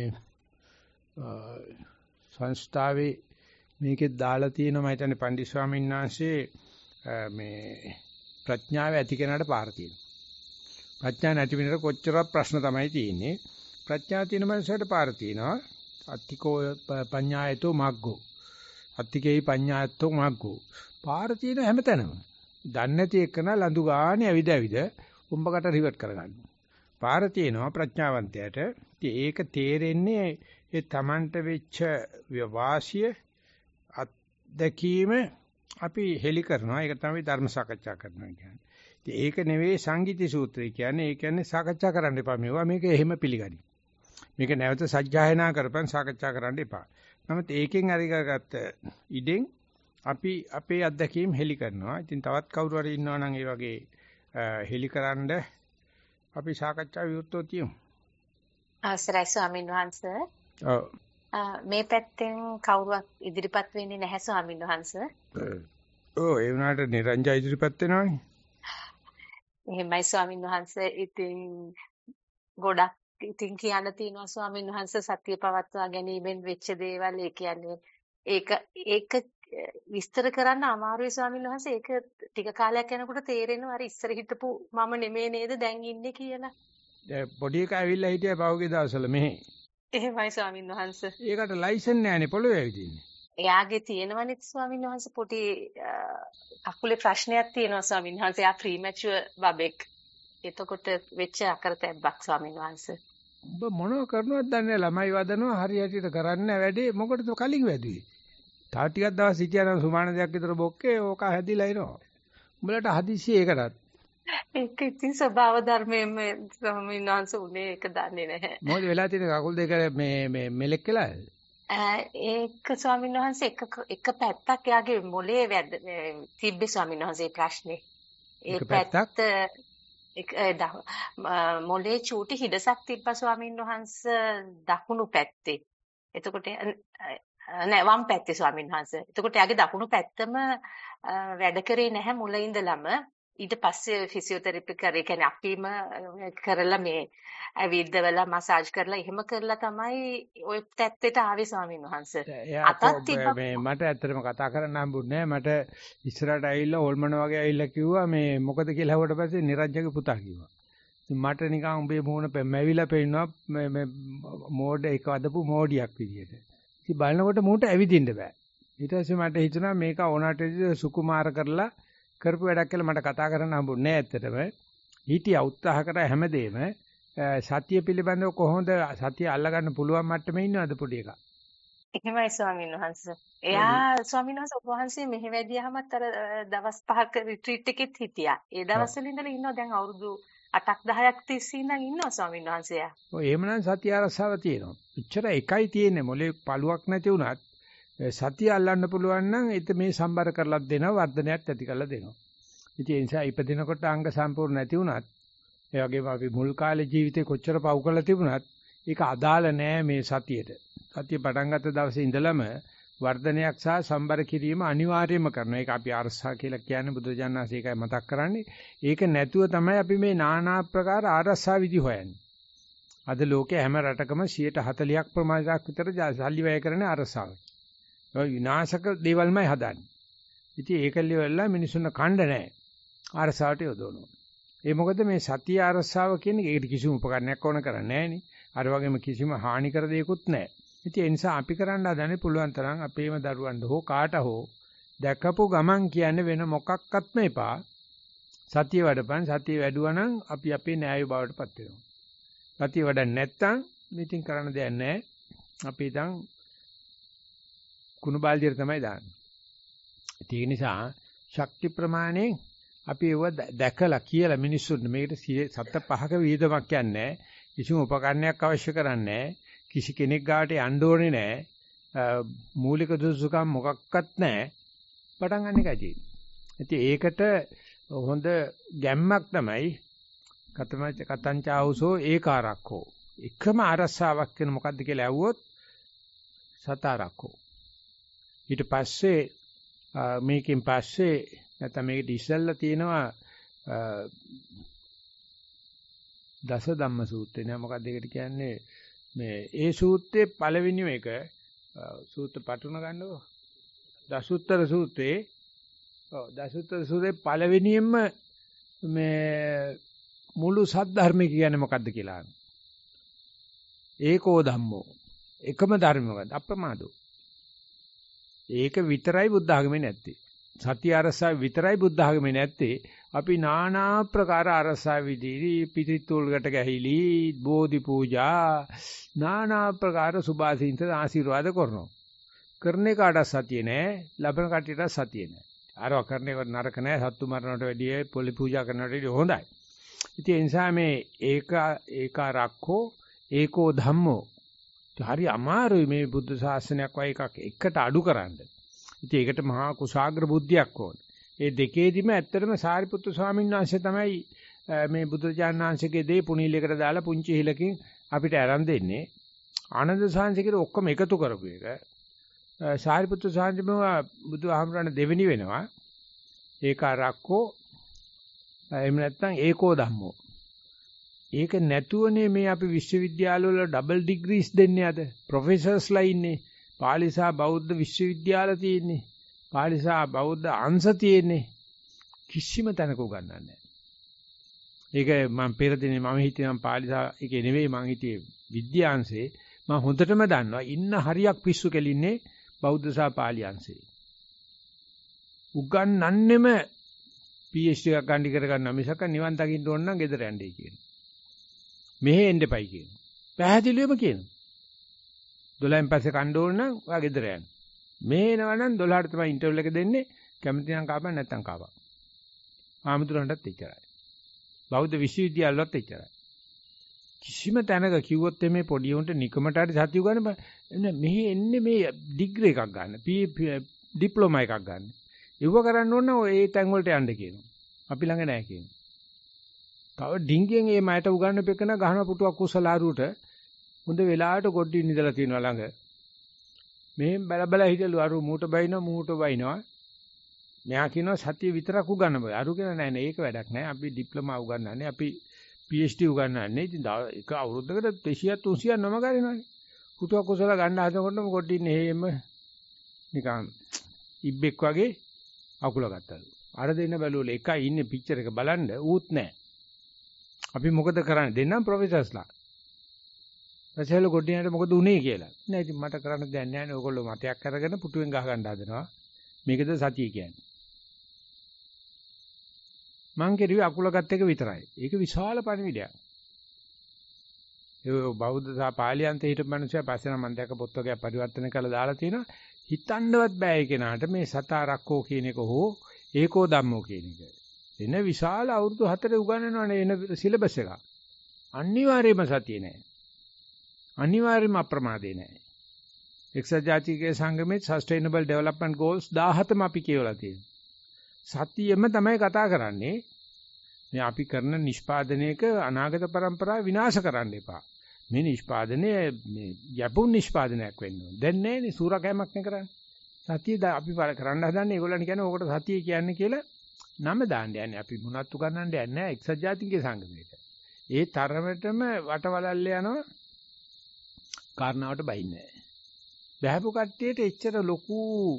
සංස්ථාවේ මේකෙත් දාලා තියෙනවා මම හිතන්නේ පණ්ඩිත ස්වාමීන් වහන්සේ මේ ප්‍රඥාව ඇති කෙනාට පාර තියෙනවා. ප්‍රඥා නැති වෙනට කොච්චරක් ප්‍රශ්න තමයි තියෙන්නේ. ප්‍රඥාව තියෙන මනුස්සයට පාර තියෙනවා. අත්තිකෝ පඤ්ඤායතෝ මග්ගෝ. අත්තිකේයි පඤ්ඤායතෝ මග්ගෝ. පාර තියෙන හැමතැනම. දන්නේ නැති එකන ලඳු ගානේ ඇවිද උඹකට රිවර්ට් කරගන්න. පාර තියෙනවා ප්‍රඥාවන්තයාට. ඉතින් ඒක තේරෙන්නේ ඒ Tamanට වෙච්ච වාසිය අත්දැකීම අපි හෙලි කරනවා. ඒක තමයි ධර්ම සාකච්ඡා කරනවා කියන්නේ. ඉතින් ඒක නෙවෙයි සංගීති සූත්‍රය කියන්නේ. ඒ කියන්නේ සාකච්ඡා කරන්න එපා මේවා. මේක එහෙම පිළිගනි. මේක නැවත සජ්ජායනා කරපන් සාකච්ඡා කරන්න එපා. නමුත් ඒකෙන් අරිගගත්ත ඉඩෙන් අපි අපේ අත්දැකීම් හෙලි කරනවා. ඉතින් තවත් කවුරු හරි ඉන්නවා නම් ඒ වගේ හෙලිකරනද අපි සාකච්ඡා විවෘතව තියමු. අවසරයි ස්වාමීන් වහන්සේ. ඔව්. මේ පැත්තෙන් කවුරුවත් ඉදිරිපත් වෙන්නේ නැහැ ස්වාමීන් වහන්සේ. ඔව් ඒ වුණාට නිරංජය ඉදිරිපත් වෙනවනේ. එහෙමයි ස්වාමීන් වහන්සේ. ඉතින් ගොඩක් ඉතින් කියන්න තියෙනවා ස්වාමීන් වහන්සේ සත්‍ය පවත්වා ගැනීමෙන් වෙච්ච දේවල්. ඒ කියන්නේ ඒක විස්තර කරන්න අමාරුයි ස්වාමීන් වහන්සේ. ඒක ටික කාලයක් යනකොට තේරෙනවා අර ඉස්සර හිටපු මම නෙමෙයි නේද දැන් ඉන්නේ කියලා. පොඩි එකා ඇවිල්ලා හිටියා පහුගිය දවස්වල මෙහි. එහෙමයි ස්වාමීන් වහන්සේ. ඒකට ලයිසන් නැහැනේ පොළොවේ ඇවිදින්නේ. එයාගේ තියෙනවනේ ස්වාමීන් වහන්සේ පොඩි අකුලේ ප්‍රශ්නයක් තියෙනවා ස්වාමීන් වහන්සේ. එයා ප්‍රීමැචුවර් බබෙක්. එතකොට වෙච්ච අකරතැබ්බක් ස්වාමීන් වහන්සේ. ඔබ මොනව කරනවද දන්නේ ළමයි වදනවා හරියට කරන්නේ වැඩේ. මොකටද කලින් වැදුවේ? තා ටිකක් දවස් හිටියනම් සුමාන දෙයක් විතර බොක්කේ ඕක හැදිලා එනවා. උඹලට හදිස්සිය ඒකටත්. ඒක ඉතින් ස්වභාව ධර්මයෙන් ස්වාමීන් වහන්සේ උනේ ඒක දන්නේ නැහැ. මොකද වෙලා තියෙන කකුල් දෙක මේ මෙලෙක් වෙලාද? ඒක ස්වාමීන් වහන්සේ එක පැත්තක් එයාගේ මොලේ තිබ්බේ ස්වාමීන් වහන්සේ ප්‍රශ්නේ. ඒ පැත්ත මොලේ චූටි හිඩසක් තිබ්බා ස්වාමීන් වහන්සේ දකුණු පැත්තේ. එතකොට නෑ වම් පැත්තේ ස්වාමීන් වහන්සේ. එතකොට එයාගේ දකුණු පැත්තම වැඩ කරේ නැහැ මුල ඉඳලම. ඊට පස්සේ ෆිසියෝതെරපි කරේ. කියන්නේ අපිම කරලා මේ ඇවිද්දවලා මසාජ් කරලා එහෙම කරලා තමයි ওই පැත්තට ආවේ ස්වාමීන් වහන්සේ. අතත් මේ මට ඇත්තටම කතා කරන්න හම්බුනේ නෑ. මට ඉස්සරහට ඇවිල්ලා හොල්මන වගේ ඇවිල්ලා කිව්වා මේ මොකද කියලා අහුවට පස්සේ නිරංජගේ පුතා කිව්වා. මට නිකන් උඹේ මූණ මැවිලා පෙන්නනවා මේ මෝඩ එක අදපු මෝඩියක් විදියට. ඉතින් බලනකොට මූට ඇවිදින්න බෑ. ඊට පස්සේ මට හිතුණා මේක ඕනාට සුකුමාර කරලා කරපු වැඩක් කියලා මට කතා කරන්න හම්බුනේ නෑ ඇත්තටම. හිටියා උත්සාහ කරා හැමදේම සතිය පිළිබඳව කොහොමද සතිය අල්ලගන්න පුළුවන් මට්ටමේ ඉන්නවද පොඩි එකා? එහෙමයි ස්වාමීන් වහන්සේ. එයා ස්වාමීන් වහන්සේ ඔබ වහන්සේ මෙහෙ වැඩියහමත් අර දවස් 5ක රිට්‍රීට් එකෙත් හිටියා. ඒ දවස්වල ඉඳලා ඉන්නවා දැන් අවුරුදු 8ක් 10ක් තිස්සේ ඉඳන් ඉන්නවා ස්වාමීන් වහන්සේ. ඔය එහෙමනම් සතිය ආරස්සාව තියෙනවා. එච්චර එකයි තියෙන්නේ මොලේ පළුවක් නැති වුණත් සතිය අල්ලන්න පුළුවන් නම් ඒත් මේ සම්බර කරලා දෙනවා වර්ධනයක් ඇති කරලා දෙනවා. ඉතින් ඒ නිසා ඉපදිනකොට අංග සම්පූර්ණ නැති වුණත් ඒ වගේම අපි මුල් කාලේ ජීවිතේ කොච්චර පව් කරලා තිබුණත් ඒක අදාළ නෑ මේ සතියට. සතිය පටන් ගත්ත දවසේ ඉඳලම වර්ධනයක් සහ සම්බර කිරීම අනිවාර්යයෙන්ම කරනවා. ඒක අපි අරසා කියලා කියන්නේ බුදුජානනාංශය ඒකයි මතක් කරන්නේ. ඒක නැතුව තමයි අපි මේ নানা ආකාර ආරසා විදි හොයන්නේ. අද ලෝකයේ හැම රටකම 140ක් ප්‍රමාණයක් විතර සල්ලි වැය කරන්නේ අරසාවට. ඔය විනාශක දේවල්මයි හදන්නේ. ඉතින් ඒක liverලා මිනිසුන්ව කණ්ඩ නැහැ. අරසාවට යොදවනවා. ඒ මොකද මේ සතිය අරසාව කියන්නේ ඒකට කිසිම උපකරණයක් ඕන කරන්නේ නැහෙනි. අර වගේම කිසිම හානි කර දෙයක්වත් නැහැ. ඉතින් ඒ නිසා අපි කරන්න හදන්නේ පුළුවන් තරම් අපේම දරුවන්ට හෝ කාට හෝ දැකපු ගමන් කියන්නේ වෙන මොකක්වත්ම එපා. සතිය වඩපන්. සතිය වැඩුවා නම් අපි අපේ න්‍යාය බවටපත් වෙනවා. සතිය වඩන්නේ නැත්නම් මිටින් කරන්න දෙයක් නැහැ. අපි දැන් කුණු බාල්දියට තමයි දාන්නේ. ඒ නිසා ශක්ති ප්‍රමාණයෙන් අපි ඒව දැකලා කියලා මිනිස්සුන්ට මේකට 7-5ක විහිදමක් යන්නේ කිසිම උපකරණයක් අවශ්‍ය කරන්නේ කිසි කෙනෙක් ගාවට යන්න ඕනේ නැහැ. මූලික දුසුකම් මොකක්වත් නැහැ. පටන් ගන්න එකයි තියෙන්නේ. ඉතින් ඒකට හොඳ ගැම්මක් තමයි කතංචාවුසෝ ඒකාරක්කෝ. එකම අරසාවක් කියන මොකද්ද කියලා ඇහුවොත් සතරක්කෝ. ඊට පස්සේ මේකෙන් පස්සේ නැත්නම් මේකට ඉස්සෙල්ලා තියෙනවා දස ධම්ම සූත්‍රය නේ මොකක්ද ඒකට කියන්නේ මේ ඒ සූත්‍රයේ පළවෙනිම එක සූත්‍ර පටුන ගන්නකො දසුත්තර සූත්‍රයේ දසුත්තර සූත්‍රයේ පළවෙනියෙන්ම මේ මුළු සද්ධර්මය කියන්නේ මොකක්ද කියලා ඒකෝ ධම්මෝ එකම ධර්ම මොකක්ද අප්‍රමාදෝ ඒක විතරයි බුද්ධ ආගමේ නැත්තේ සතිය අරසාව විතරයි බුද්ධ ආගමේ නැත්තේ. අපි নানা ප්‍රකාර අරසා විදිහේ පිටිතුල්කට ගැහිලි, බෝධි පූජා, নানা ප්‍රකාර සුභාසින්ත ආශිර්වාද කරනවා. කරන එකට සතිය නෑ, ලබන කටියට සතිය නෑ. අරව කරන එක නරක නෑ, සත්තු මරනට වැඩිය පොලි පූජා කරනට වැඩිය හොඳයි. ඉතින් ඒ නිසා මේ ඒක රක්ඛෝ ඒකෝ ධම්මෝ. හරි අමාරුයි මේ බුද්ධ ශාසනයක් වගේ එකක් එකට අඩු කරන්න. ඉතින් ඒකට මහා කුසාග්‍ර බුද්ධියක් ඕන. ඒ දෙකේදීම ඇත්තටම සාරිපුත්තු ස්වාමීන් වහන්සේ තමයි මේ බුදුරජාණන් වහන්සේගේ දේ පුණීලයකට දාලා පුංචි හිලකින් අපිට අරන් දෙන්නේ. ආනන්ද සාංශිකේ ඔක්කොම එකතු කරපු එක. සාරිපුත්තු සාංශිකම බුදුහාමරණ දෙවෙනි වෙනවා. ඒක රක්කෝ එහෙම නැත්නම් ඒකෝ ධම්මෝ. ඒක නැතුවනේ මේ අපි විශ්වවිද්‍යාලවල ඩබල් ඩිග්‍රීස් දෙන්නේ අද. ප්‍රොෆෙසර්ස්ලා ඉන්නේ. පාලි සහ බෞද්ධ විශ්වවිද්‍යාල තියෙන්නේ. පාලි සහ බෞද්ධ අංශ තියෙන්නේ. කිසිම තැනක උගන්වන්නේ නැහැ. ඒක මම පෙර දිනේ මම හිතුවේ මම පාලි සහ ඒකේ නෙවෙයි මම හිතුවේ විද්‍යාංශේ. මම හොඳටම දන්නවා ඉන්න හරියක් පිස්සු කෙලින්නේ බෞද්ධ සහ පාලි අංශේ. උගන්වන්නෙම PhD එකක් ගන්න කර ගන්න මිසක නිවන් දකින්න ඕන නම් ගෙදර යන්නයි කියන්නේ. මෙහෙ එන්න එපයි කියනවා. පැහැදිලිවම කියනවා. 12න් පස්සේ කණ්ඩ ඕන නම් ඔයා ගෙදර යන්න. මේ එනවා නම් 12ට තමයි ඉන්ටර්විව් එක දෙන්නේ. කැමති නම් කාපන් නැත්නම් කාපන්. ආමුදුරන්ටත් එච්චරයි. බෞද්ධ විශ්වවිද්‍යාලවලත් එච්චරයි. කිසිම තැනක කිව්වොත් මේ පොඩි උන්ට නිකමට හරි සතිය ගන්න බෑ. මෙහි එන්නේ මේ ඩිග්‍රී එකක් ගන්න. ඩිප්ලෝමා එකක් ගන්න. ඒව කරන්න ඕන ඒ තැන් වලට යන්න කියනවා. අපි ළඟ නැහැ කියනවා. තව ඩිංගියෙන් මේ මයට උගන්වපෙකන ගහන පුටුවක් කුසලාරුවට හොඳ වෙලාවට ගොඩින් ඉඳලා තියෙනවා ළඟ. මෙහෙන් බල හිටලු අරු මූට බයිනවා. මෙයා කියනවා සතිය විතරක් උගන්න බෑ. අරු කියන නෑ ඒක වැඩක් නෑ. අපි ඩිප්ලෝමා උගන්නන්නේ. අපි PhD උගන්නන්නේ. ඉතින් එක අවුරුද්දකට 200 300 නම ගන්නවානේ. පුටුවක් කුසලා ගන්න හදනකොටම ගොඩින් එහෙම නිකන් ඉබ්බෙක් වගේ අකුල ගත්තලු. අර දෙන්න බැලුවල එකයි ඉන්නේ පික්චර් එක බලන්න ඌත් නෑ. අපි මොකද කරන්නේ? දෙන්නම් ප්‍රොෆෙසර්ස්ලා. ඇසෙල ගොඩිනට මොකද උනේ කියලා. නෑ ඉතින් මට කරන්න දෙයක් නෑ නේ. ඔයගොල්ලෝ මතයක් අරගෙන පුටුවෙන් ගහ ගන්න හදනවා. මේකද සතිය කියන්නේ. මං කිරුවේ අකුල ගත්ත එක විතරයි. ඒක විශාල පණිවිඩයක්. ඒ බෞද්ධ සහ පාලියන්තේ හිටපු මිනිස්සු පස්සේ නම් මම දැක්ක පොත් වගේ පරිවර්තන කරලා දාලා තියෙනවා. හිතන්නවත් බෑ ඒ කෙනාට මේ සතා රක්කෝ කියන එක හෝ ඒකෝ ධම්මෝ කියන එක. එන විශාල අවුරුදු 4 උගන්වනවනේ එන සිලබස් එක. අනිවාර්යයෙන්ම සතිය නෑ. අනිවාර්යයෙන්ම අප්‍රමාදේ නෑ. එක්සත් ජාතික සංගමයේ සස්ටේනබල් ඩෙවලොප්මන්ට් ගෝල්ස් 17ම අපි කියවලා තියෙනවා. සතියෙම තමයි කතා කරන්නේ. මේ අපි කරන නිෂ්පාදනයක අනාගත પરම්පරාව විනාශ කරන්න එපා. මේ නිෂ්පාදනයේ මේ යපුන් නිෂ්පාදනයක් වෙන්න ඕනේ. දැන් නෑනේ සූරකෑමක් නේ කරන්නේ. සතිය අපි කරන්න හදන්නේ ඒගොල්ලන් කියන්නේ ඕකට සතිය කියන්නේ කියලා නම දාන්න යන්නේ. අපි මොනවත් උගන්නන්න යන්නේ නෑ එක්සත් ජාතික සංගමයට. ඒ තරමටම වටවලල්ල යනවා කාරණාවට බයින්නේ නෑ. බහැපු කට්ටියට එච්චර ලොකු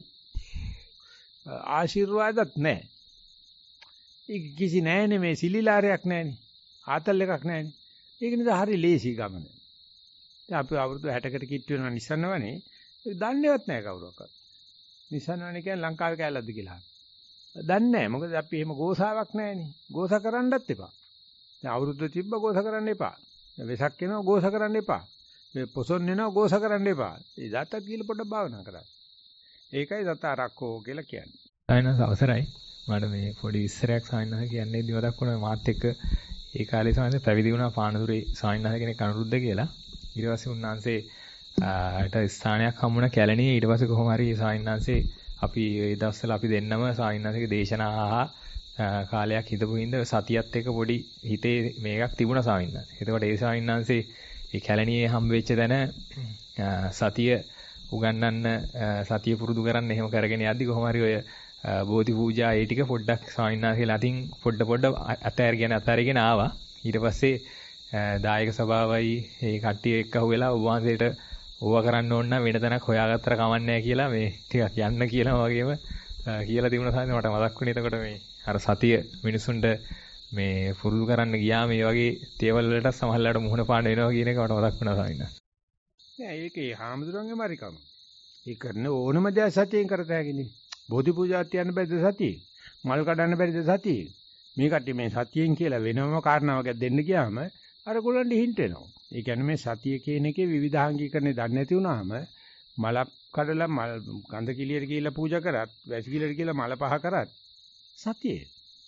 ආශිර්වාදත් නැහැ. ඒක කිසි නැහැනේ මේ සිලිලාරයක් නැහැනේ. ආතල් එකක් නැහැනේ. ඒක නිසා හරි ලේසි ගමන. දැන් අපි අවුරුදු 60කට කිට්ටු වෙනවා නිසන්නවනේ. ඒක දන්නේවත් නැහැ කවුරක්වත්. නිසන්නවනේ කියන්නේ ලංකාවේ කැලලක්ද කියලා. දන්නේ නැහැ. මොකද අපි එහෙම ගෝසාවක් නැහැනේ. ගෝසා කරන්නත් එපා. දැන් අවුරුද්ද තිබ්බ ගෝසා කරන්න එපා. වෙසක් එනවා ගෝසා කරන්න එපා. මේ පොසොන් එනවා ගෝසා කරන්න එපා. ඒ දාතත් කියලා පොඩ්ඩක් භාවනා කරා. ඒකයි සතා රක්කෝ කියලා කියන්නේ. සායනස අවසරයි. මට මේ පොඩි විස්තරයක් සායනස කියන්නේ දිවදක් වුණා මාත් එක්ක ඒ කාලේ සායනස පැවිදි වුණා පානදුරේ සායනස කෙනෙක් අනුරුද්ධ කියලා. ඊට පස්සේ උන්වහන්සේ ට ස්ථානයක් හම්බුණා කැලණියේ. ඊට පස්සේ කොහොම හරි සායනසේ අපි ඒ දවස්වල අපි දෙන්නම සායනසගේ දේශනා කාලයක් හිටපු හින්දා සතියත් එක්ක පොඩි හිතේ මේකක් තිබුණා සායනස. එතකොට ඒ සායනසේ ඒ කැලණියේ හම්බෙච්ච තැන සතිය උගන්නන්න සතිය පුරුදු කරන්න එහෙම කරගෙන යද්දි කොහොම හරි ඔය බෝධි පූජා ඒ ටික පොඩ්ඩක් ස්වාමීනාන්සේලා අතින් පොඩ අතහැරගෙන ආවා. ඊට පස්සේ දායක සභාවයි ඒ කට්ටිය එක්ක අහුවෙලා ඔබ වහන්සේට ඕවා කරන්න ඕන නම් වෙන තැනක් හොයාගත්තර කමන්නේ නැහැ කියලා මේ ටිකක් යන්න කියලා වගේම කියලා තිබුණා සාමාන්‍ය මට මතක් වුණේ. එතකොට මේ අර සතිය මිනිසුන්ට මේ පුරුදු කරන්න ගියා මේ වගේ තේවල් වලට සමහරවිට මුහුණ පාන්න වෙනවා කියන එක මට මතක් වුණා සාමාන්‍ය. නෑ ඒකේ හාමුදුරන්ගේ මරිකම. ඒ කරන ඕනම දේ සතියෙන් කරත හැකිනේ. බෝධි පූජාවක් තියන්න බැරිද සතියේ? මල් කඩන්න බැරිද සතියේ? මේ කට්ටිය මේ සතියෙන් කියලා වෙනම කාරණාවක් දෙන්න ගියාම අර ගොල්ලන්ට හින්ට් වෙනවා. ඒ කියන්නේ මේ සතිය කියන එකේ විවිධාංගීකරණය දන්නේ නැති වුනහම මලක් කඩලා මල් ගඳ කිලියට කියලා පූජා කරත්, වැසි කිලියට කියලා මල පහ කරත් සතියේ.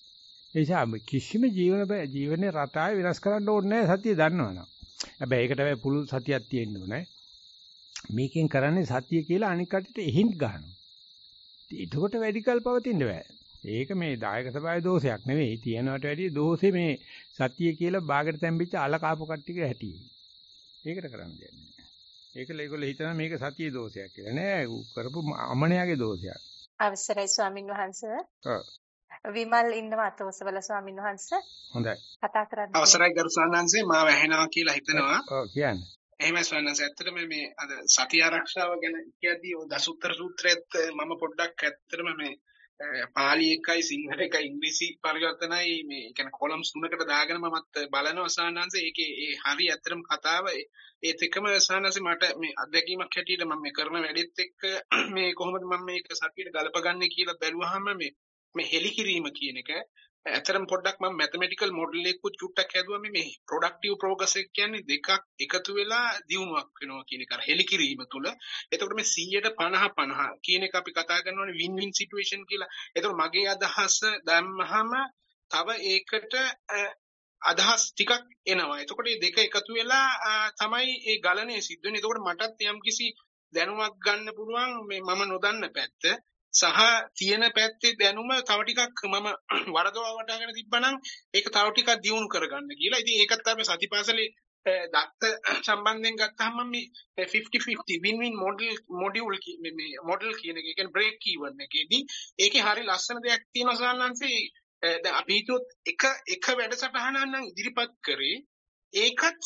ඒ නිසා කිසිම ජීවනේ රටාවේ වෙනස් කරන්න ඕනේ නැහැ සතිය දන්නවනම්. හැබැයි ඒකට වෙයි පුළුල් සතියක් තියෙන්න ඕනේ. මේකෙන් කරන්නේ සතිය කියලා අනික් කටට හින්ට් ගන්නවා. ඒකට වැඩි කල් පවතින්න බෑ. ඒක මේ දායක සභාවේ දෝෂයක් නෙවෙයි. තියෙනවට වැඩිය දෝෂේ මේ සතිය කියලා බාගට තැම්පිච්ච අල කාපු කට්ටියක හැටි. ඒකට කරන්න දෙන්නේ. ඒකල ඒගොල්ලෝ හිතනවා මේක සතියේ දෝෂයක් කියලා. නෑ කරපු අමනයාගේ දෝෂයක්. අවසරයි ස්වාමින් වහන්සේ. ඔව්. විමල් ඉන්නවා අතෝසවල ස්වාමින් වහන්සේ. හොඳයි. කතා කරන්න. අවසරයි ගරු ස්වාමීන් මාව ඇහෙනවා කියලා හිතනවා. ඔව් කියන්න. එහෙමයි ස්වාමීන් වහන්සේ. ඇත්තටම මේ අද සතිය ආරක්ෂාව ගැන කියද්දී ඔය දසුත්තර සූත්‍රයේත් මම පොඩ්ඩක් ඇත්තටම මේ පාලි එකයි සිංහල එකයි ඉංග්‍රීසි පරිවර්තනයි මේ කියන්නේ කොලම්ස් තුනකට දාගෙන මමත් බලනවා ස්වාමීන් වහන්සේ. ඒකේ ඒ හරි ඇත්තටම කතාව ඒත් එකම ස්වාමීන් වහන්සේ මට මේ අත්දැකීමක් හැටියට මම මේ කරන වැඩෙත් එක්ක මේ කොහොමද මම මේක සතියට ගලපගන්නේ කියලා බැලුවාම මේ හෙලිකිරීම කියන එක ඇත්තටම පොඩ්ඩක් මම මැතමැටිකල් මොඩල් එකකුත් චුට්ටක් හැදුවා මේ ප්‍රොඩක්ටිව් ප්‍රෝග්‍රස් එක කියන්නේ දෙකක් එකතු වෙලා දියුණුවක් වෙනවා කියන එක. අර හෙලිකිරීම තුල. එතකොට මේ 100% කියන එක අපි කතා කරනවානේ වින් වින් සිටුේෂන් කියලා. එතකොට මගේ අදහස දැම්මහම තව ඒකට අදහස් ටිකක් එනවා. එතකොට මේ දෙක එකතු වෙලා තමයි ඒ ගලණය සිද්ධ වෙන්නේ. එතකොට මටත් යම්කිසි දැනුමක් ගන්න පුළුවන් මේ මම නොදන්න පැත්ත. සහ තියෙන පැත්තේ දැනුම තව ටිකක් මම වරදවා වටාගෙන තිබ්බනම් ඒක තව ටිකක් දියුණු කරගන්න කියලා. ඉතින් ඒකත් තමයි සතිපාසලේ දත්ත සම්බන්ධයෙන් ගත්තාම මේ 50-50 win-win මොඩියුල් මේ මොඩල් කියන එක කියන්නේ බ්‍රේක් ඊවන් එකේදී ඒකේ හරි ලස්සන දෙයක් තියෙනවා සාන්නන්සේ. දැන් අපි හිතුවොත් එක වැඩසටහනක් නම් ඉදිරිපත් කරේ ඒකත්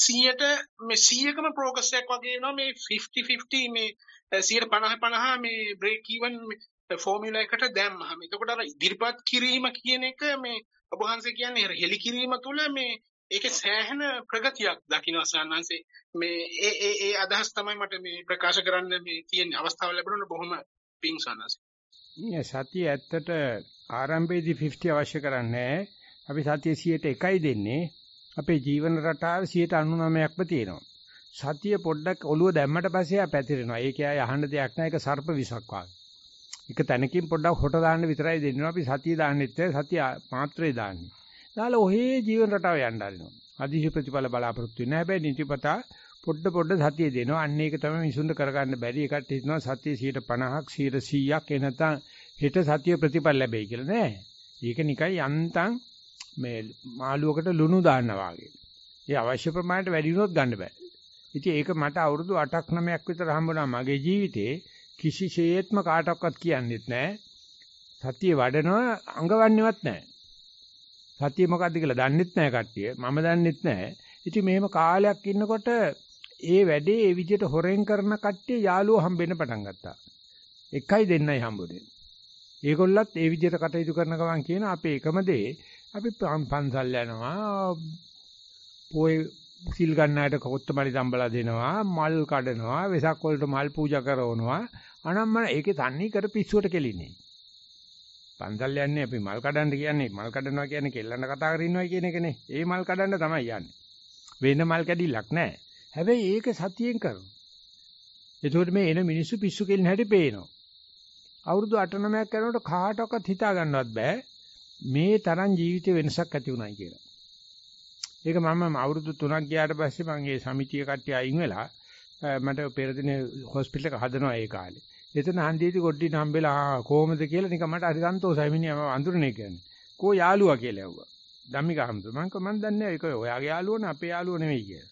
100%කම ප්‍රෝග්‍රස් එකක් වගේ වෙනවා. මේ 50-50 මේ 150-50 මේ බ්‍රේක් ඊවන් ෆෝමියුලා එකට දැම්මහම එතකොට අර ඉදිරිපත් කිරීම කියන එක මේ ඔබ වහන්සේ කියන්නේ හෙලි කිරීම තුළ මේ ඒකේ සෑහෙන ප්‍රගතියක් දකින්න සාන්නන්සේ මේ ඒ අදහස් තමයි මට මේ ප්‍රකාශ කරන්න මේ තියෙන අවස්ථාව ලැබුණොත් බොහොම පිං සාන්නන්සේ. මේ සතිය ඇත්තට ආරම්භයේදී 50 අවශ්‍ය කරන්නේ අපි සතිය 100ට 1යි දෙන්නේ. අපේ ජීවන රටාව 99%ක්ම තියෙනවා. සතිය පොඩ්ඩක් ඔළුව දැම්මට පස්සේ ආ පැතිරෙනවා. ඒකේ ආය අහන්න දෙයක් නැහැ. ඒක සර්ප විසක් වගේ. එක තැනකින් පොඩ්ඩක් හොට දාන්න විතරයි දෙන්නවා. අපි සතිය දාන්නෙත් සතිය මාත්‍රේ දාන්නේ. දාලා ඔහේ ජීවන රටාව යන්න හරිනවා. අධිශ ප්‍රතිඵල බලාපොරොත්තු වෙන්නේ නැහැ. හැබැයි නිතිපතා පොඩ සතිය දෙනවා. අන්න ඒක තමයි මිසුන්ද කරගන්න බැරි. ඒකට හිතනවා සතිය 150ක් 100ක් ඒ නැත්නම් හෙට සතිය ප්‍රතිඵල ලැබෙයි කියලා නෑ. ඒක නිකයි යන්තම් මේ මාළුවකට ලුණු දාන්නා වගේ. ඒ අවශ්‍ය ප්‍රමාණයට වැඩි වුණොත් ගන්න බෑ. ඉතින් ඒක මට අවුරුදු 8ක් 9ක් විතර හම්බුණා මගේ ජීවිතේ. කිසිසේත්ම කාටවත් කියන්නෙත් නැහැ. සතිය වඩනවා අඟවන්නේවත් නැහැ. සතිය මොකද්ද කියලා දන්නෙත් නැහැ කට්ටිය. මම දන්නෙත් නැහැ. ඉතින් මෙහෙම කාලයක් ඉන්නකොට ඒ වැඩේ ඒ විදිහට හොරෙන් කරන කට්ටිය යාළුවෝ හම්බෙන්න පටන් ගත්තා. එකයි දෙන්නයි හම්බුනේ. ඒගොල්ලත් ඒ විදිහට කටයුතු කරන ගමන් කියන අපේ එකම දේ අපි පන්සල් යනවා. පොයි සිල් ගන්නාට කොත්තමලි දම්බලා දෙනවා. මල් කඩනවා. වෙසක් වලට මල් පූජා කරනවා. අනම්මන ඒකේ තන්නේ කර පිස්සුවට කෙලින්නේ. පන්සල් යන්නේ අපි මල් කඩන්න කියන්නේ මල් කඩනවා කියන්නේ කෙල්ලන්න කතා කරගෙන ඉන්නවා කියන එකනේ. ඒ මල් කඩන්න තමයි යන්නේ. වෙන මල් කැඩිල්ලක් නැහැ. හැබැයි ඒක සතියෙන් කරනවා. ඒකෝට මේ එන මිනිස්සු පිස්සු කෙලින් හැටි පේනවා. අවුරුදු 8-9ක් යනකොට කාටවත් හිතා ගන්නවත් බෑ මේ තරම් ජීවිතේ වෙනසක් ඇති උනායි කියලා. ඒක මම අවුරුදු 3ක් ගියාට පස්සේ මම ඒ සමිතිය කට්ටිය අයින් වෙලා මට පෙරදිනේ හොස්පිටල් එක හදනවා ඒ කාලේ. එතන හන්දියේදී ගොඩින් හම්බෙලා කොහොමද කියලා නිකන් මට හරි සන්තෝෂයි මිනිහා මම අඳුරන්නේ කියන්නේ. කෝ යාළුවා කියලා ඇහුවා. ධම්මික හම්බුනේ. මම දන්නේ ඒක ඔයාගේ යාළුවනේ අපේ යාළුව නෙවෙයි කියලා.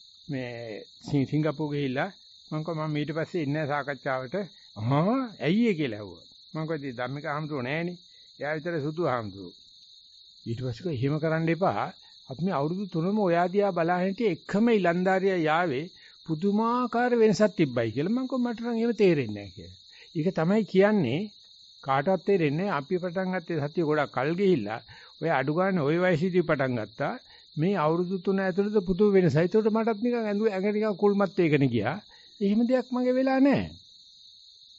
මේ සිංගප්පූරු ගිහිල්ලා මම ඊට පස්සේ ඉන්නේ සාකච්ඡාවට ඇයි ඒ කියලා ඇහුවා. මම කිව්වා ධම්මික හම්බුනේ නෑනේ. එයා විතර සුදු හම්බුනේ. ඊට පස්සේ එහෙම කරන්න එපා. අපි මේ අවුරුදු 3ම ඔයා දිහා බලන හිටියේ එකම ඉලන්දාරියා යාවේ පුදුමාකාර වෙනසක් තිබ්බයි කියලා. මම කිව්වා මට නම් එහෙම තේරෙන්නේ නැහැ කියලා. ඒක තමයි කියන්නේ කාටවත් තේරෙන්නේ අපි පටන් ගත්තේ සතිය ගොඩක් කල් ගිහිල්ලා ඔය අඩු ගන්න ওই වයසේදී පටන් ගත්තා. මේ අවුරුදු 3 ඇතුළත පුදුම වෙනසයි. ඒකට මටත් නිකන් ඇඟ නිකන් කුල්මත් ඒකනේ ගියා. එහෙම දෙයක් මගේ වෙලා නැහැ.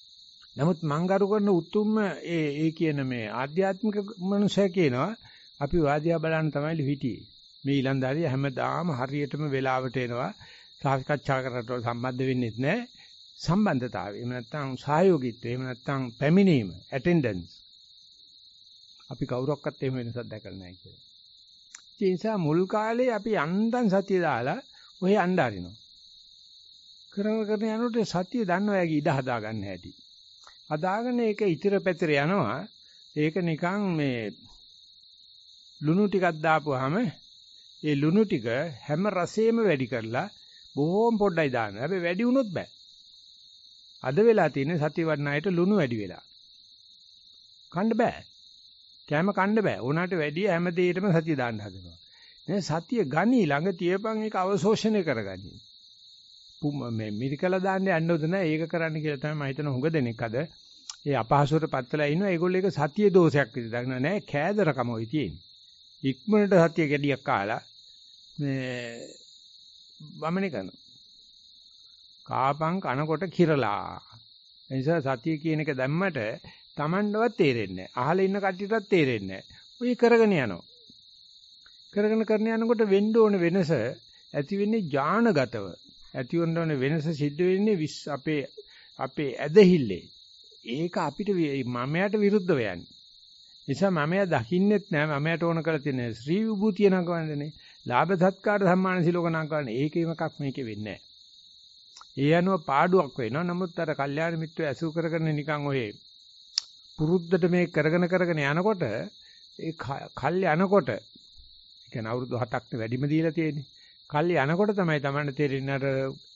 නමුත් මං ගරු කරන උතුම්ම ඒ කියන මේ ආධ්‍යාත්මික මනුස්සය කියනවා අපි වාදියා බලන්න තමයි හිටියේ. මේ ඊලන්දාරිය හැමදාම හරියටම වෙලාවට එනවා. සාකච්ඡා කරකට සම්බන්ධ වෙන්නේ නැහැ. සම්බන්ධතාවය. එහෙම නැත්නම් සහයෝගීත්වය. එහෙම නැත්නම් පැමිණීම, ඇටෙන්ඩන්ස්. අපි කවුරක්වත් එහෙම වෙනසක් දැකලා නැහැ කියලා. ඒ නිසා මුල් කාලේ අපි යන්තම් සතිය දාලා ඔය යන්න ආරිනවා. කරන යනකොට සතිය දන්නවා යකි ඉඩ හදා ගන්න හැටි. හදාගෙන ඒක ඉතිර පැතිර යනවා. ඒක නිකන් මේ ලුණු ටිකක් දාපුවාම ඒ ලුණු ටික හැම රසෙම වැඩි කරලා බොහොම පොඩ්ඩයි දාන්න. හැබැයි වැඩි වුණොත් බෑ. අද වෙලා තියෙන්නේ සතිය වඩනායට ලුණු වැඩි වෙලා. කන්න බෑ. කැම කන්න බෑ. උනාට වැඩි හැම දෙයකටම සතිය දාන්න හදනවා. නේ සතිය ගනි ළඟ තියපන් ඒක අවශෝෂණය කරගනි. මේ මිරිකලා දාන්න යන්නොද නැහැ. ඒක කරන්න කියලා තමයි මම හිතන හුඟ දෙනෙක් අද ඒ අපහසුවට පත්වලා ඉන්නවා. ඒගොල්ලෝ ඒක සතිය දෝෂයක් විදිහට දක්න නෑ. කෑදරකම ඔය තියෙන්නේ. ඉක්මනට සතිය ගැඩියක් කාලා මේ වමනේ කරනවා. කාපං කනකොට කිරලා. ඒ නිසා සතිය කියන එක දැම්මට Tamandවත් තේරෙන්නේ නැහැ. අහලා ඉන්න කට්ටියටවත් තේරෙන්නේ නැහැ. ඔය කරගෙන යනවා. කරගෙන යනකොට වෙන්න ඕන වෙනස ඇති වෙන්නේ ඥානගතව. ඇති වෙන්න ඕන වෙනස සිද්ධ වෙන්නේ අපේ ඇදහිල්ලේ. ඒක අපිට මමයට විරුද්ධව යන්නේ. නිසා මමයා දකින්නෙත් නැහැ. මමයට ඕන කරලා තියෙන ශ්‍රී විභූතිය නංගවන්නේ. ලාභ සත්කාර සම්මාන සිලෝක නංගවන්නේ. ඒකේම එකක් මේකේ වෙන්නේ නැහැ. ඒ අනුව පාඩුවක් වෙනවා. නමුත් අර කල්යාණ මිත්‍රය ඇසු කරගෙන නිකන් ඔය පුරුද්දට මේ කරගෙන යනකොට ඒ කල් යනකොට කියන්නේ අවුරුදු 7ක් වැඩිම දීලා තියෙන්නේ. කල් යනකොට තමයි Tamanne තේරෙන්නේ අර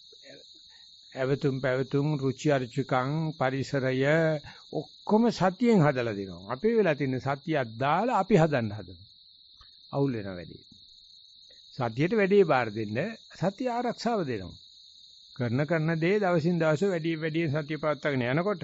පැවතුම් රුචි අරුචිකං පරිසරය ඔක්කොම සතියෙන් හදලා දෙනවා. අපේ වෙලා තියෙන සතියක් දාලා අපි හදන්න හදනවා. අවුල් වෙනවා වැඩි. සතියට වැඩි බාර දෙන්න සතිය ආරක්ෂාව දෙනවා. කරන දේ දවසින් දවස වැඩි සතිය පවත්වාගෙන යනකොට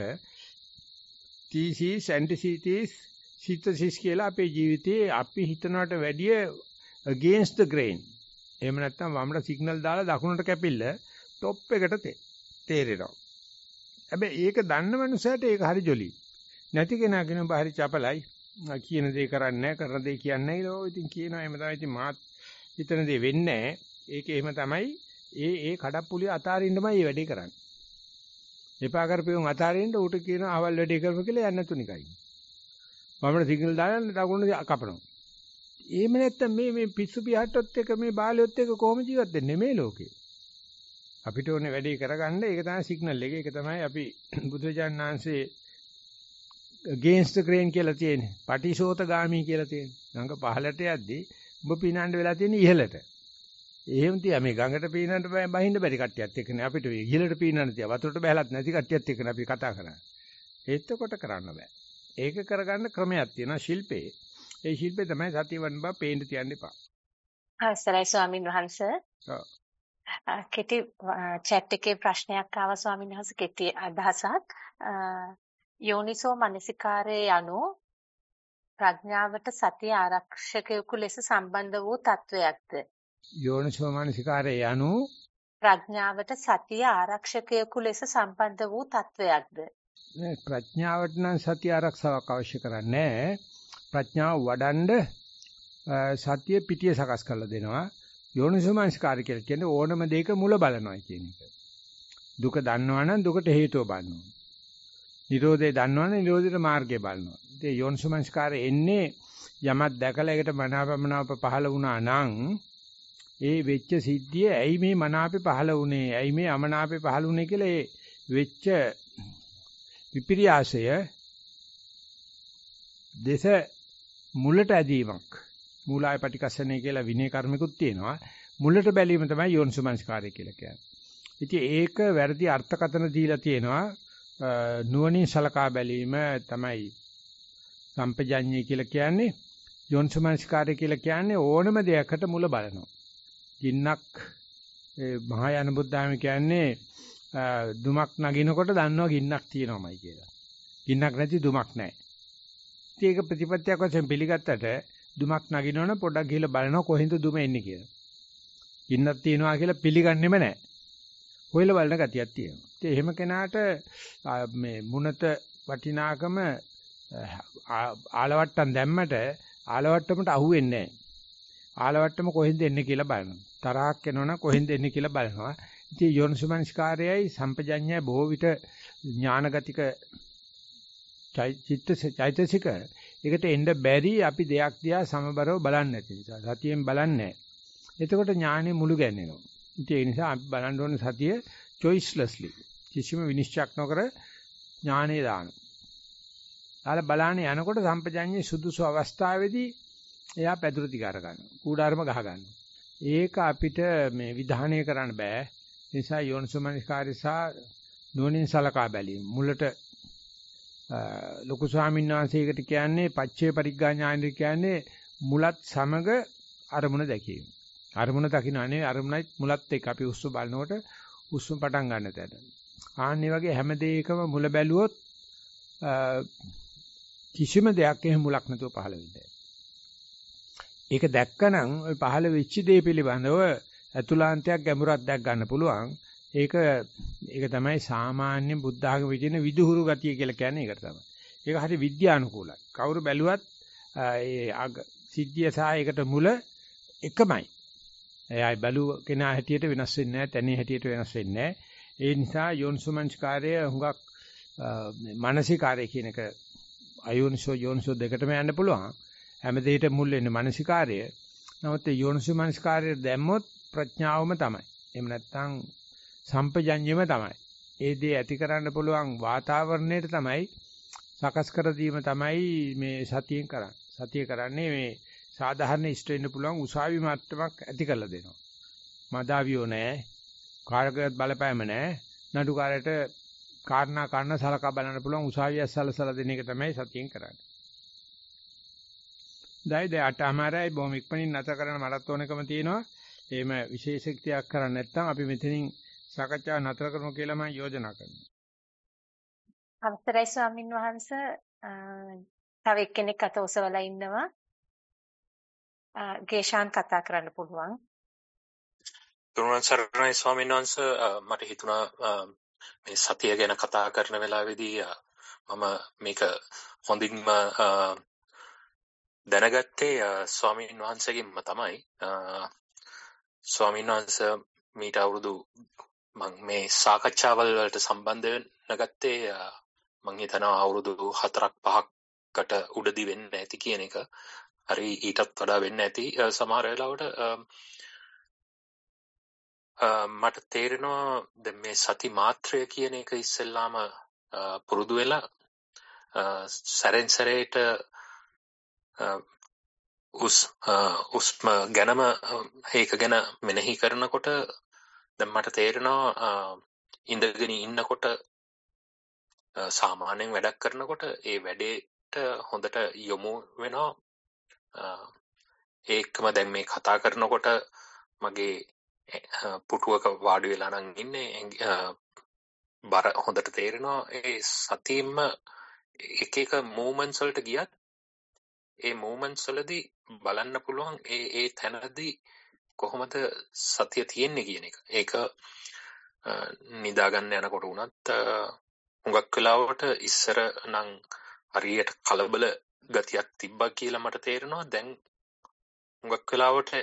තීසිස් ඇන්ටිසිටිස් සිතසිස් කියලා අපේ ජීවිතේ අපි හිතනවට වැඩිය against the grain. එහෙම නැත්නම් වමට සිග්නල් දාලා දකුණට කැපිල්ල টොප් එකට තේරෙනවා. හැබැයි ඒක දන්න මනුස්සයට ඒක හරි ජොලි. නැති කෙනා කියන බාහිර චපලයි කියන දේ කරන්නේ නැහැ, කරන දේ කියන්නේ නැහැ. ඔය ඉතින් කියනවා එහෙම තමයි. ඉතින් මාත් හිතන දේ වෙන්නේ නැහැ. ඒක එහෙම තමයි. ඒ කඩප්පුලිය අතාරින්නමයි මේ වැඩේ කරන්නේ. එපා කරපියුන් අතාරින්න ඌට කියන අවල් වැඩේ කරපු කියලා යන්න තුනිකයි. වමට සිග්නල් දාලා දකුණට කපනවා. එහෙම නැත්තම් මේ පිස්සු පිහට්ටොත් එක මේ බාලයොත් එක කොහොම ජීවත් වෙන්නේ මේ ලෝකේ? අපිට ඕනේ වැඩේ කරගන්න ඒක තමයි සිග්නල් එක. ඒක තමයි අපි බුදුරජාණන් වහන්සේ against the grain කියලා තියෙන්නේ. පටිශෝතගාමී කියලා තියෙන්නේ. ගඟ පහළට යද්දී ඔබ පිනන්න වෙලා තියෙන ඉහළට. එහෙම තියා මේ ගඟට පීනන්න බහින්න බැරි කට්ටියත් එක්කනේ අපිට ඉහළට පීනන්න තියා වතුරට බහැලත් නැති කට්ටියත් එක්කනේ අපි කතා කරන්නේ. එතකොට කරන්න බෑ. ඒක කරගන්න ක්‍රමයක් තියෙනවා ශිල්පේ. ඒ ශිල්පේ තමයි සතිය වඩන බව පේන්න තියන්න එපා. අවසරයි ස්වාමින් වහන්සේ. ඔව්. කෙටි chat එකේ ප්‍රශ්නයක් ආවා ස්වාමින් වහන්සේ කෙටි අදහසක්. යෝනිසෝ මනසිකාරයේ යනු ප්‍රඥාවට සතිය ආරක්ෂකයෙකු ලෙස සම්බන්ධ වූ තත්වයක්ද? යෝනිසෝ මනසිකාරයේ යනු ප්‍රඥාවට සතිය ආරක්ෂකයෙකු ලෙස සම්බන්ධ වූ තත්වයක්ද? නෑ ප්‍රඥාවට නම් සතිය ආරක්ෂාවක් අවශ්‍ය කරන්නේ නෑ. ප්‍රඥාව වඩන්න සතිය පිටිය සකස් කරලා දෙනවා. යෝනිසෝ මනසිකාරය කියලා කියන්නේ ඕනම දෙයක මුල බලනවා කියන එක. දුක දන්නවනම් දුකට හේතුව බලනවා. නිරෝධය දන්නවනම් නිරෝධයට මාර්ගය බලනවා. ඉතින් යෝනිසෝ මනසිකාරය එන්නේ යමක් දැකලා ඒකට මනාපමනාප පහළ වුණා නම් ඒ වෙච්ච සිද්ධිය ඇයි මේ මනාපේ පහළ වුනේ? ඇයි මේ අමනාපේ පහළ වුනේ කියලා ඒ වෙච්ච විපිරියාසය දේශ මුලට ඇදීමක්. මූලාය පටිකස්සනේ කියලා විනය කර්මිකුත් තියෙනවා. මුලට බැලීම තමයි යෝනිසෝමනස්කාරය කියලා කියන්නේ. ඉතින් ඒක වැරදි අර්ථකථන දීලා තියෙනවා. නුවණින් සලකා බැලීම තමයි සම්පජඤ්ඤය කියලා කියන්නේ. යෝනිසෝමනස්කාරය කියලා කියන්නේ ඕනම දෙයකට මුල බලනවා. ගින්නක් මහායාන බුද්ධාම කියන්නේ දුමක් නගිනකොට දන්නවා ගින්නක් තියෙනවමයි කියලා. ගින්නක් නැති දුමක් නැහැ. ඉතින් ඒක ප්‍රතිපත්තියක් වශයෙන් පිළිගත්තට දුමක් නගිනවනම් පොඩ්ඩක් ගිහලා බලනවා කොහෙන්ද දුම එන්නේ කියලා. ගින්නක් තියෙනවා කියලා පිළිගන්නෙම නැහැ. හොයලා බලන ගතියක් තියෙනවා. ඉතින් එහෙම කෙනාට මේ මුණත වටිනාකම ආලවට්ටම් දැම්මට ආලවට්ටමට අහුවෙන්නේ නැහැ. ආලවට්ටම කොහෙන්ද එන්නේ කියලා බලනවා. තරහක් එනවනම් කොහෙන්ද එන්නේ කියලා බලනවා. ඉතින් යෝනිසමනස්කාරයයි සම්පජඤ්ඤය බොහෝ විට ඥානගතික චෛතසික ඒකට එන්න බැරි අපි දෙයක් දිහා සමබරව බලන්නේ නැති නිසා සතියෙන් බලන්නේ නැහැ. එතකොට ඥානෙ මුළු ගැන්වෙනවා. ඉතින් ඒ නිසා අපි බලන්න ඕනේ සතිය choicelessly කිසිම විනිශ්චයක් නොකර ඥානෙ දානවා. ඊළ බලන්නේ යනකොට සම්පජඤ්ඤේ සුදුසු අවස්ථාවේදී එයා පැදුරු දිගාර ගන්නවා. කූඩාරම ගහ ගන්නවා. ඒක අපිට මේ විධානය කරන්න බෑ. ඒ නිසා යෝනිසමනස්කාරය සහ නුවණින් සලකා බැලීම. මුලට ලොකු ස්වාමීන් වහන්සේකට කියන්නේ පච්චේ පරිග්ගා ඥානෙ කියන්නේ මුලත් සමග අරමුණ දැකීම. අරමුණ දකින්නනේ අරමුණයි මුලත් එක්ක අපි උස්සු බලනකොට උස්සු පටන් ගන්න තැන. ආන්නේ වගේ හැම දෙයකම මුල බැලුවොත් කිසිම දෙයක් එහෙම මුලක් නැතුව පහළ වෙන්නේ. ඒක දැක්කනම් ওই පහළ වෙච්ච දේ පිළිබඳව අතුලාන්තයක් ගැඹුරක් දැක් ගන්න පුළුවන්. ඒක තමයි සාමාන්‍ය බුද්ධ ආගම විදින විදුහුරු ගතිය කියලා කියන්නේ ඒකට තමයි. ඒක හරි විද්‍යානුකූලයි. කවුරු බැලුවත් ඒ සිද්ධිය සහ ඒකට මුල එකමයි. එයා බැලුව කෙනා හැටියට වෙනස් වෙන්නේ නැහැ, තැනේ හැටියට වෙනස් වෙන්නේ නැහැ. ඒ නිසා යෝනිසෝමනස්කාරය හුඟක් මානසිකාරය කියන එක අයෝනිසෝ දෙකටම යන්න පුළුවන්. හැම දෙයකටම මුල් වෙන්නේ මානසිකාරය. නමුත් ඒ යෝනිසෝමනස්කාරය දැම්මොත් ප්‍රඥාවම තමයි. එහෙම නැත්නම් සම්පජඤ්ඤයම තමයි. ඒ දේ ඇති කරන්න පුළුවන් වාතාවරණයට තමයි සකස් කර දීම තමයි මේ සතියෙන් කරන්නේ. සතිය කරන්නේ මේ සාධාරණ ඉෂ්ට වෙන්න පුළුවන් උසාවි මට්ටමක් ඇති කරලා දෙනවා. මදාවියෝ නැහැ. කාර්යගත බලපෑම නැහැ. නඩුකාරයට කාරණා සලකා බලන්න පුළුවන් උසාවිය සලසලා දෙන එක තමයි සතියෙන් කරන්නේ. දැන් 8:00යි බොහොම ඉක්මනින් නැත කරන මටත් ඕනකම තියෙනවා. එහෙම විශේෂිතයක් කරන්නේ නැත්නම් අපි මෙතනින් සාකච්ඡාව නතර කරමු කියලා මම යෝජනා කරනවා. අවසරයි ස්වාමින් වහන්සේ. තව එක්කෙනෙක් අත ඔසවලා ඉන්නවා. ගේෂාන් කතා කරන්න පුළුවන්. තුරුවන් සරණයි ස්වාමීන් වහන්සේ. මට හිතුණා මේ සතිය ගැන කතා කරන වෙලාවේදී මම මේක හොඳින්ම දැනගත්තේ ස්වාමීන් වහන්සේගෙන්ම තමයි. ස්වාමීන් වහන්සේ මීට අවුරුදු මම මේ සාකච්ඡාවල් වලට සම්බන්ධ වෙනගත්තේ මම හිතනවා අවුරුදු 4-5කට උඩදී වෙන්න ඇති කියන එක. හරි ඊටත් වඩා වෙන්න ඇති සමහර වෙලාවට මට තේරෙනවා දැන් මේ සති මාත්‍රය කියන එක ඉස්සෙල්ලාම පුරුදු වෙලා සැරෙන් සැරේට උස්ම ගැනම ඒක ගැන මෙනෙහි කරනකොට දැන් මට තේරෙනවා ඉඳගෙන ඉන්නකොට සාමාන්‍යයෙන් වැඩක් කරනකොට ඒ වැඩේට හොඳට යොමු වෙනවා. ඒකම දැන් මේ කතා කරනකොට මගේ පුටුවක වාඩි වෙලා නම් ඉන්නේ බර හොඳට තේරෙනවා. ඒ සතියෙම එක එක මූවමන්ට්ස් වලට ගියත් ඒ මූවමන්ට්ස් වලදී බලන්න පුළුවන් ඒ තැනදී කොහොමද සතිය තියෙන්නේ කියන එක. ඒක නිදා ගන්න යනකොට උනත් හුඟක් වෙලාවට ඉස්සර නම් හරියට කලබල ගතියක් තිබ්බා කියලා මට තේරෙනවා. දැන් හුඟක් වෙලාවට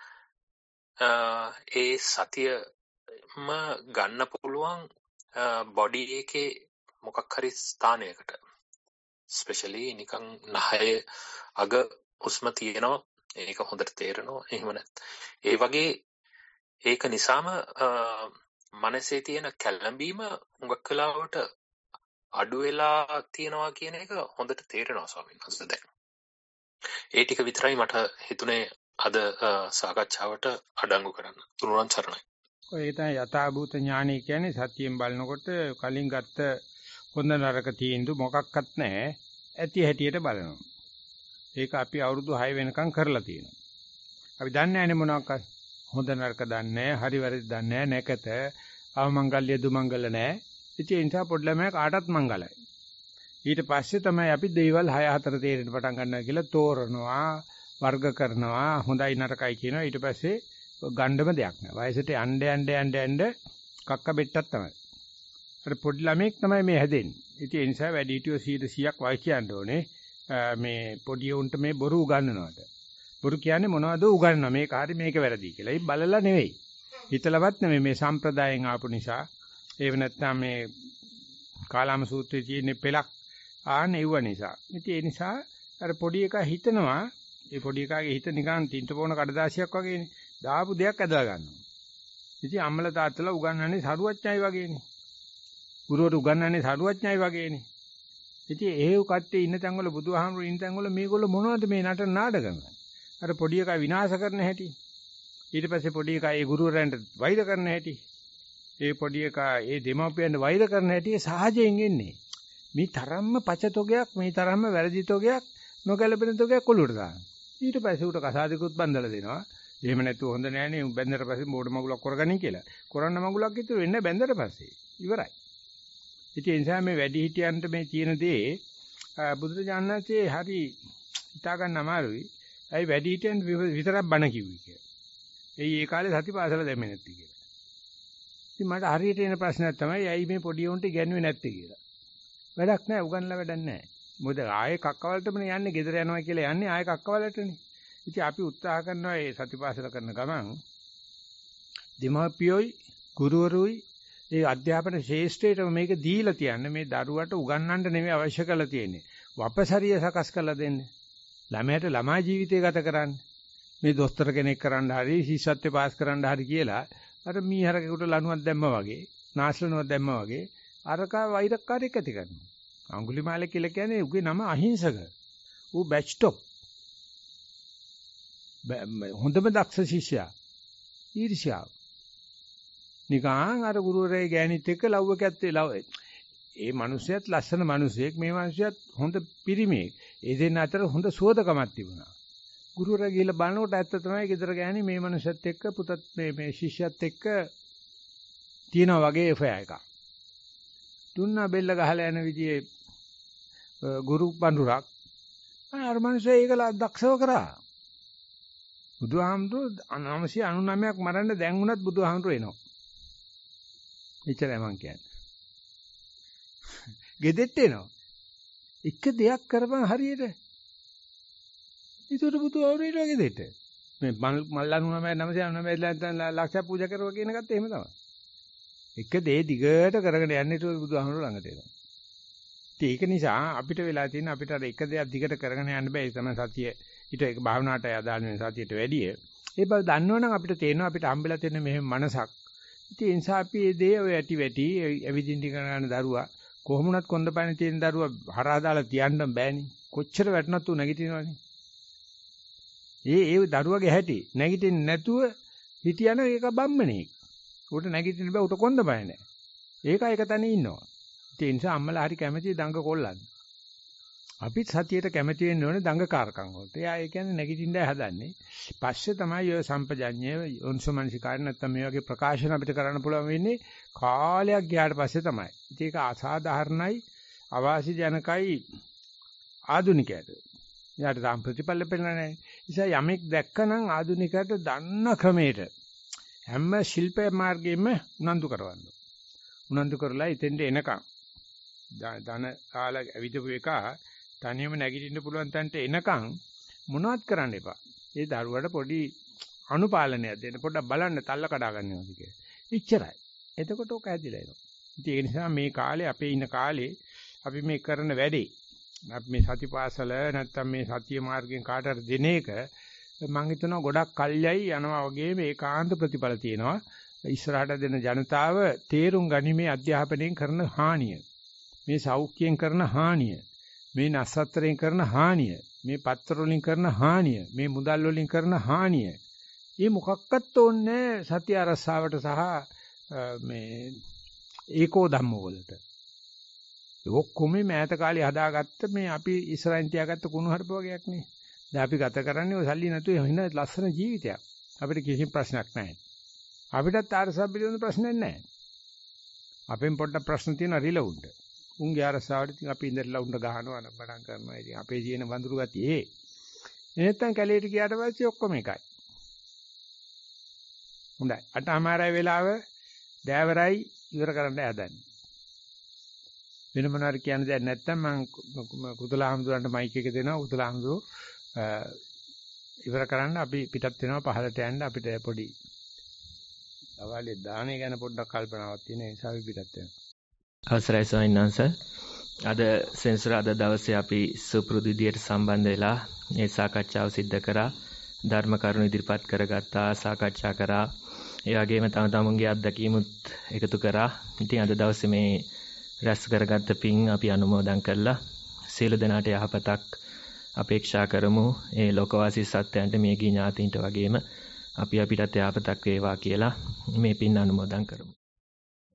ඒ සතියම ගන්න පුළුවන් බොඩි එකේ මොකක් හරි ස්ථානයකට. ස්පෙෂලි නිකන් නහය අග උස්ම තියෙනවා. ඒක හොඳට තේරෙනවා. එහෙම නැත්. ඒ වගේ ඒක නිසාම මනසේ තියෙන කැළඹීම හුඟක් වෙලාවට අඩු වෙලා තියෙනවා කියන එක හොඳට තේරෙනවා ස්වාමීන් වහන්සේ දැන්. ඒ ටික විතරයි මට හිතුනේ අද සාකච්ඡාවට අඩංගු කරන්න. තුනුරන් සරණයි. ඔය තමයි යථාභූත ඥානය කියන්නේ සතියෙන් බලනකොට කලින් ගත්ත හොඳ නරක තීන්දුව මොකක්වත් නැහැ. ඇති හැටියට බලනවා. ඒක අපි අවුරුදු 6 වෙනකම් කරලා තියෙනවා. අපි දන්නේ නැහැනේ මොනවාක්වත්. හොඳ නරක දන්නේ නැහැ, හරි වැරදි දන්නේ නැහැ, නැකත, අවමංගල්‍ය දුමංගල නැහැ. ඉතින් ඒ නිසා පොඩි ළමයා කාටත් මංගලයි. ඊට පස්සේ තමයි අපි දේවල් 6-4 තේරෙන්න පටන් ගන්නවා කියලා තෝරනවා, වර්ග කරනවා, හොඳයි නරකයි කියනවා. ඊට පස්සේ ගණ්ඩම දෙයක් නෑ. වයසට යන්න කක්ක බෙට්ටක් තමයි. අර පොඩි ළමෙක් තමයි මේ හැදෙන්නේ. ඉතින් ඒ නිසා වැඩිහිටියෝ 100%ක් වයි කියන්න ඕනේ. මේ පොඩි උන්ට මේ බොරු උගන්වනවාට. බොරු කියන්නේ මොනවද උගන්වනවා මේක හරි මේක වැරදි කියලා. ඒ බලලා නෙවෙයි. හිතලවත් නෙවෙයි මේ සම්ප්‍රදායෙන් ආපු නිසා. ඒව නැත්තම් මේ කාලාම සූත්‍රයේ තියෙන පෙලක් ආනෙව්ව නිසා. ඉතින් ඒ නිසා අර පොඩි එකා හිතනවා ඒ පොඩි එකාගේ හිත නිකන් තින්ත පොන කඩදාසියක් වගේනේ. දාපු දෙයක් ඇදලා ගන්නවා. ඉතින් අම්මලා තාත්තලා උගන්වන්නේ සරුවච්චයි වගේනේ. ගුරුවරු උගන්වන්නේ සරුවච්චයි වගේනේ. ඉතින් ඒව කට්ටිය ඉන්න තැන්වල බුදුහාමුදුරු ඉන්න තැන්වල මේගොල්ලෝ මොනවද මේ නටන නාටකම? අර පොඩි එකා විනාශ කරන හැටි. ඊට පස්සේ පොඩි එකා ඒ ගුරුවරයන්ට වෛර කරන හැටි. ඒ පොඩි එකා ඒ දෙමාපියන්ට වෛර කරන හැටි සහජයෙන් එන්නේ. මේ තරම්ම පචතොගයක් මේ තරම්ම වැරදි තොගයක් නොගැලපෙන තොගයක් ඔලුවට දානවා. ඊට පස්සේ උට කසාදිකුත් බඳලා දෙනවා. එහෙම නැතුව හොඳ නෑනේ බැඳලා පස්සේ බෝඩ මගුලක් කරගනින් කියලා. කරන්න මගුලක් ඉතුරු වෙන්නේ බැඳලා පස්සේ. ඉවරයි. ඉතින් ඒ නිසා මේ වැඩි හිටියන්ට මේ තියෙන දේ බුදුරජාණන්සේ හරි හිතා ගන්න අමාරුයි. ඇයි වැඩි හිටියන් විතරක් බණ කිව්වේ කියලා. ඒ කාලේ සතිපාසල දැම්මේ නැති කියලා. ඉතින් මට හරියට එන ප්‍රශ්නයක් තමයි ඇයි මේ පොඩි උන්ට ඉගෙනුවේ නැත්තේ කියලා. වැඩක් නැහැ උගන්ලා වැඩක් නැහැ. මොකද ආයේ කක්කවලටමනේ යන්නේ ගෙදර යනවා කියලා යන්නේ ආයේ කක්කවලටනේ. ඉතින් අපි උත්සාහ කරනවා මේ සතිපාසල කරන ගමන් දෙමාපියෝයි ගුරුවරුයි ඒ අධ්‍යාපන ශාස්ත්‍රයට මේක දීලා තියන්නේ මේ දරුවට උගන්වන්න නෙමෙයි අවශ්‍ය කරලා තියෙන්නේ. වපසරිය සකස් කරලා දෙන්න. ළමයට ළමා ජීවිතය ගත කරන්න. මේ දොස්තර කෙනෙක් කරන්න හරි ශිෂ්‍යත්වේ පාස් කරන්න හරි කියලා අර මීහරකෙකුට ලණුවක් දැම්මා වගේ නාස්ලනුවක් දැම්මා වගේ අරකා වෛරක්කාරයෙක් ඇති කරනවා. අඟුලිමාල කියලා කියන්නේ උගේ නම අහිංසක. ඌ බැච්ටොප්. හොඳම දක්ෂ ශිෂ්‍යයා. ඊර්ෂ්‍යාව. නිකං අර ගුරුවරයා ගෑණිත් එක්ක ලව් එකක් ලව්. ඒ මිනිහයත් ලස්සන මිනිහෙක් මේ මිනිහයත් හොඳ පිරිමියෙක්. ඒ දෙන්න අතර හොඳ සුවදකමක් තිබුණා. ගුරුවරයා ගිහලා බලනකොට ඇත්ත තමයි ගෙදර ගෑණි මේ මිනිහත් එක්ක පුතත් මේ ශිෂ්‍යයත් එක්ක තියෙනා වගේ එෆයා එකක්. දුන්නා බෙල්ල ගහලා යන විදිහේ ගුරු පඳුරක් අර මිනිහා ඒක දක්ෂව කරා. බුදුහාමුදුරු 999ක් මරන්න දැන් වුණත් බුදුහාමුදුරු එනවා. එච්චරයි මං කියන්නේ. ගෙදෙට්ට එනවා. එක දෙයක් කරපන් හරියට. ඒතර බුදුහාමුදුරු ඊට ගෙදෙට්ට. මේ මල් 999 ලක්ෂ පූජා කරුවා කියන එකත් එහෙම තමයි. එක දේ දිගට කරගෙන යන්නේ ඊට බුදුහාමුදුරු ළඟට එනවා. ඒක නිසා අපිට වෙලා තියෙන අපිට අර එක දෙයක් දිගට කරගෙන යන්න බෑ. ඒ තමයි සතිය. ඊට ඒක භාවනාවට අදාළ වෙන සතියට වැඩිය. ඒ බව දන්නවනම් අපිට තේරෙනවා අපිට හම්බෙලා තියෙන මෙහෙම මනසක්. ඉතින් ඒ නිසා අපි මේ දේ ඔය ඇටි වැටි ඇවිදින්න කරන දරුවා කොහොමුණත් කොන්දපයින් තියෙන දරුවා හරහා දාලා තියන්න බෑනේ. කොච්චර වැටුණත් උ නැගිටිනවනේ. ඒ දරුවගේ හැටි නැගිටින්නේ නැතුව හිටියන ඒක බම්මනේ. උට නැගිටින්න බෑ උට කොන්දපයින් නැහැ. ඒකයි එක තැන ඉන්නවා. ඒ නිසා අම්මලා හරි කැමති දඟ කොල්ලන්. අපිත් සතියේට කැමති වෙන්න ඕනේ දඟකාරකම් වලට. එයා ඒ කියන්නේ නැගිටින්නයි හදන්නේ. පස්සේ තමයි ඔය සම්පජඤ්ඤය යොන්සමනසිකාර නැත්තම් මේ වගේ ප්‍රකාශන අපිට කරන්න පුළුවන් වෙන්නේ කාලයක් ගියාට පස්සේ තමයි. ඒක අසාධාරණයි, අවාසි ජනකයි ආදුනිකයට. එයාට තාම ප්‍රතිඵල ලැබෙන්නේ නැහැ. නිසා යමෙක් දැක්කනම් ආදුනිකයට දන්න ක්‍රමයට හැම ශිල්ප මාර්ගෙම උනන්දු කරවන්න. උනන්දු කරලා ඉතින්ද එනකම් ධන කාල ඇවිදපු එක තනියම නැගිටින්න පුළුවන් තැනට එනකම් මොනවත් කරන්න එපා. ඒ දරුවට පොඩි අනුපාලනයක් දෙන්න පොඩ්ඩක් බලන්න තල්ල කඩා ගන්නවද කියලා. ඉච්චරයි. එතකොට ඔක ඇදිලා එනවා. ඉතින් ඒ නිසා මේ කාලේ අපේ ඉන්න කාලේ අපි මේ කරන වැඩේ අපි මේ සතිපාසල නැත්තම් මේ සතිය මාර්ගයෙන් කාටට දෙන එක මම හිතනවා ගොඩක් කල්යයි යනවා වගේ මේ ඒකාන්ත ප්‍රතිඵල තියෙනවා. ඉස්සරහට දෙන ජනතාව තේරුම් ගනිමේ අධ්‍යාපනයෙන් කරන හානිය. මේ සෞඛ්‍යයෙන් කරන හානිය. මේ නස්සත්තරයෙන් කරන හානිය. මේ පත්තර වලින් කරන හානිය. මේ මුදල් වලින් කරන හානිය. මේ මොකක්වත් ඕනේ සත්‍ය අරසාවට සහ මේ ඒකෝ ධම්ම වලට. ඔක්කොම මෑත කාලේ හදාගත්ත මේ අපි ඉස්සරහින් තියාගත්ත කුණු හarp වගේක් නේ. දැන් අපි ගත කරන්නේ ඔය සල්ලි නැතුව වෙන ලස්සන ජීවිතයක්. අපිට කිසිම ප්‍රශ්නයක් නැහැ. අපිටත් ආරසාව පිළිබඳ ප්‍රශ්නයක් නැහැ. අපෙන් පොඩ්ඩක් ප්‍රශ්න තියෙන රිලවුන්ට. උන්ගේ ආරසාවට ඉතින් අපි ඉඳලා උන්ට ගහනවා නම්බඩම් කරනවා. ඉතින් අපේ ජීන වඳුරු ගතිය ඒ. නැත්තම් කැලේට ගියාට පස්සේ ඔක්කොම එකයි. හොඳයි. 8:00 වෙලාව දෑවරයි ඉවර කරන්න හදන්නේ. වෙන මොනවාරි කියන්න දෙයක් නැත්නම් මම කුතුලහාමුදුරන්ට මයික් එක දෙනවා. කුතුලහාමුදුර ඉවර කරන්න අපි පිටත් වෙනවා පහලට යන්න අපිට පොඩි අවලේ දාහනේ ගැන පොඩ්ඩක් කල්පනාවක් තියෙන නිසා අපි පිටත් වෙනවා. අවසරයි ස්වාමීන් වහන්සේ. අද සෙන්සුරාදා දවසේ අපි සුපුරුදු විදියට සම්බන්ධ වෙලා මේ සාකච්ඡාව සිද්ධ කරා. ධර්ම කරුණු ඉදිරිපත් කරගත්තා, සාකච්ඡා කරා. ඒ වගේම තම තමුන්ගේ අත්දැකීමුත් එකතු කරා. ඉතින් අද දවසේ මේ රැස් කරගත්ත පින් අපි අනුමෝදන් කළා. සියලු දෙනාට යහපතක් අපේක්ෂා කරමු. ඒ ලෝකවාසී සත්‍යයන්ට මේකී ඥාතීන්ට වගේම අපිටත් යහපතක් වේවා කියලා මේ පින් අනුමෝදන් කරමු.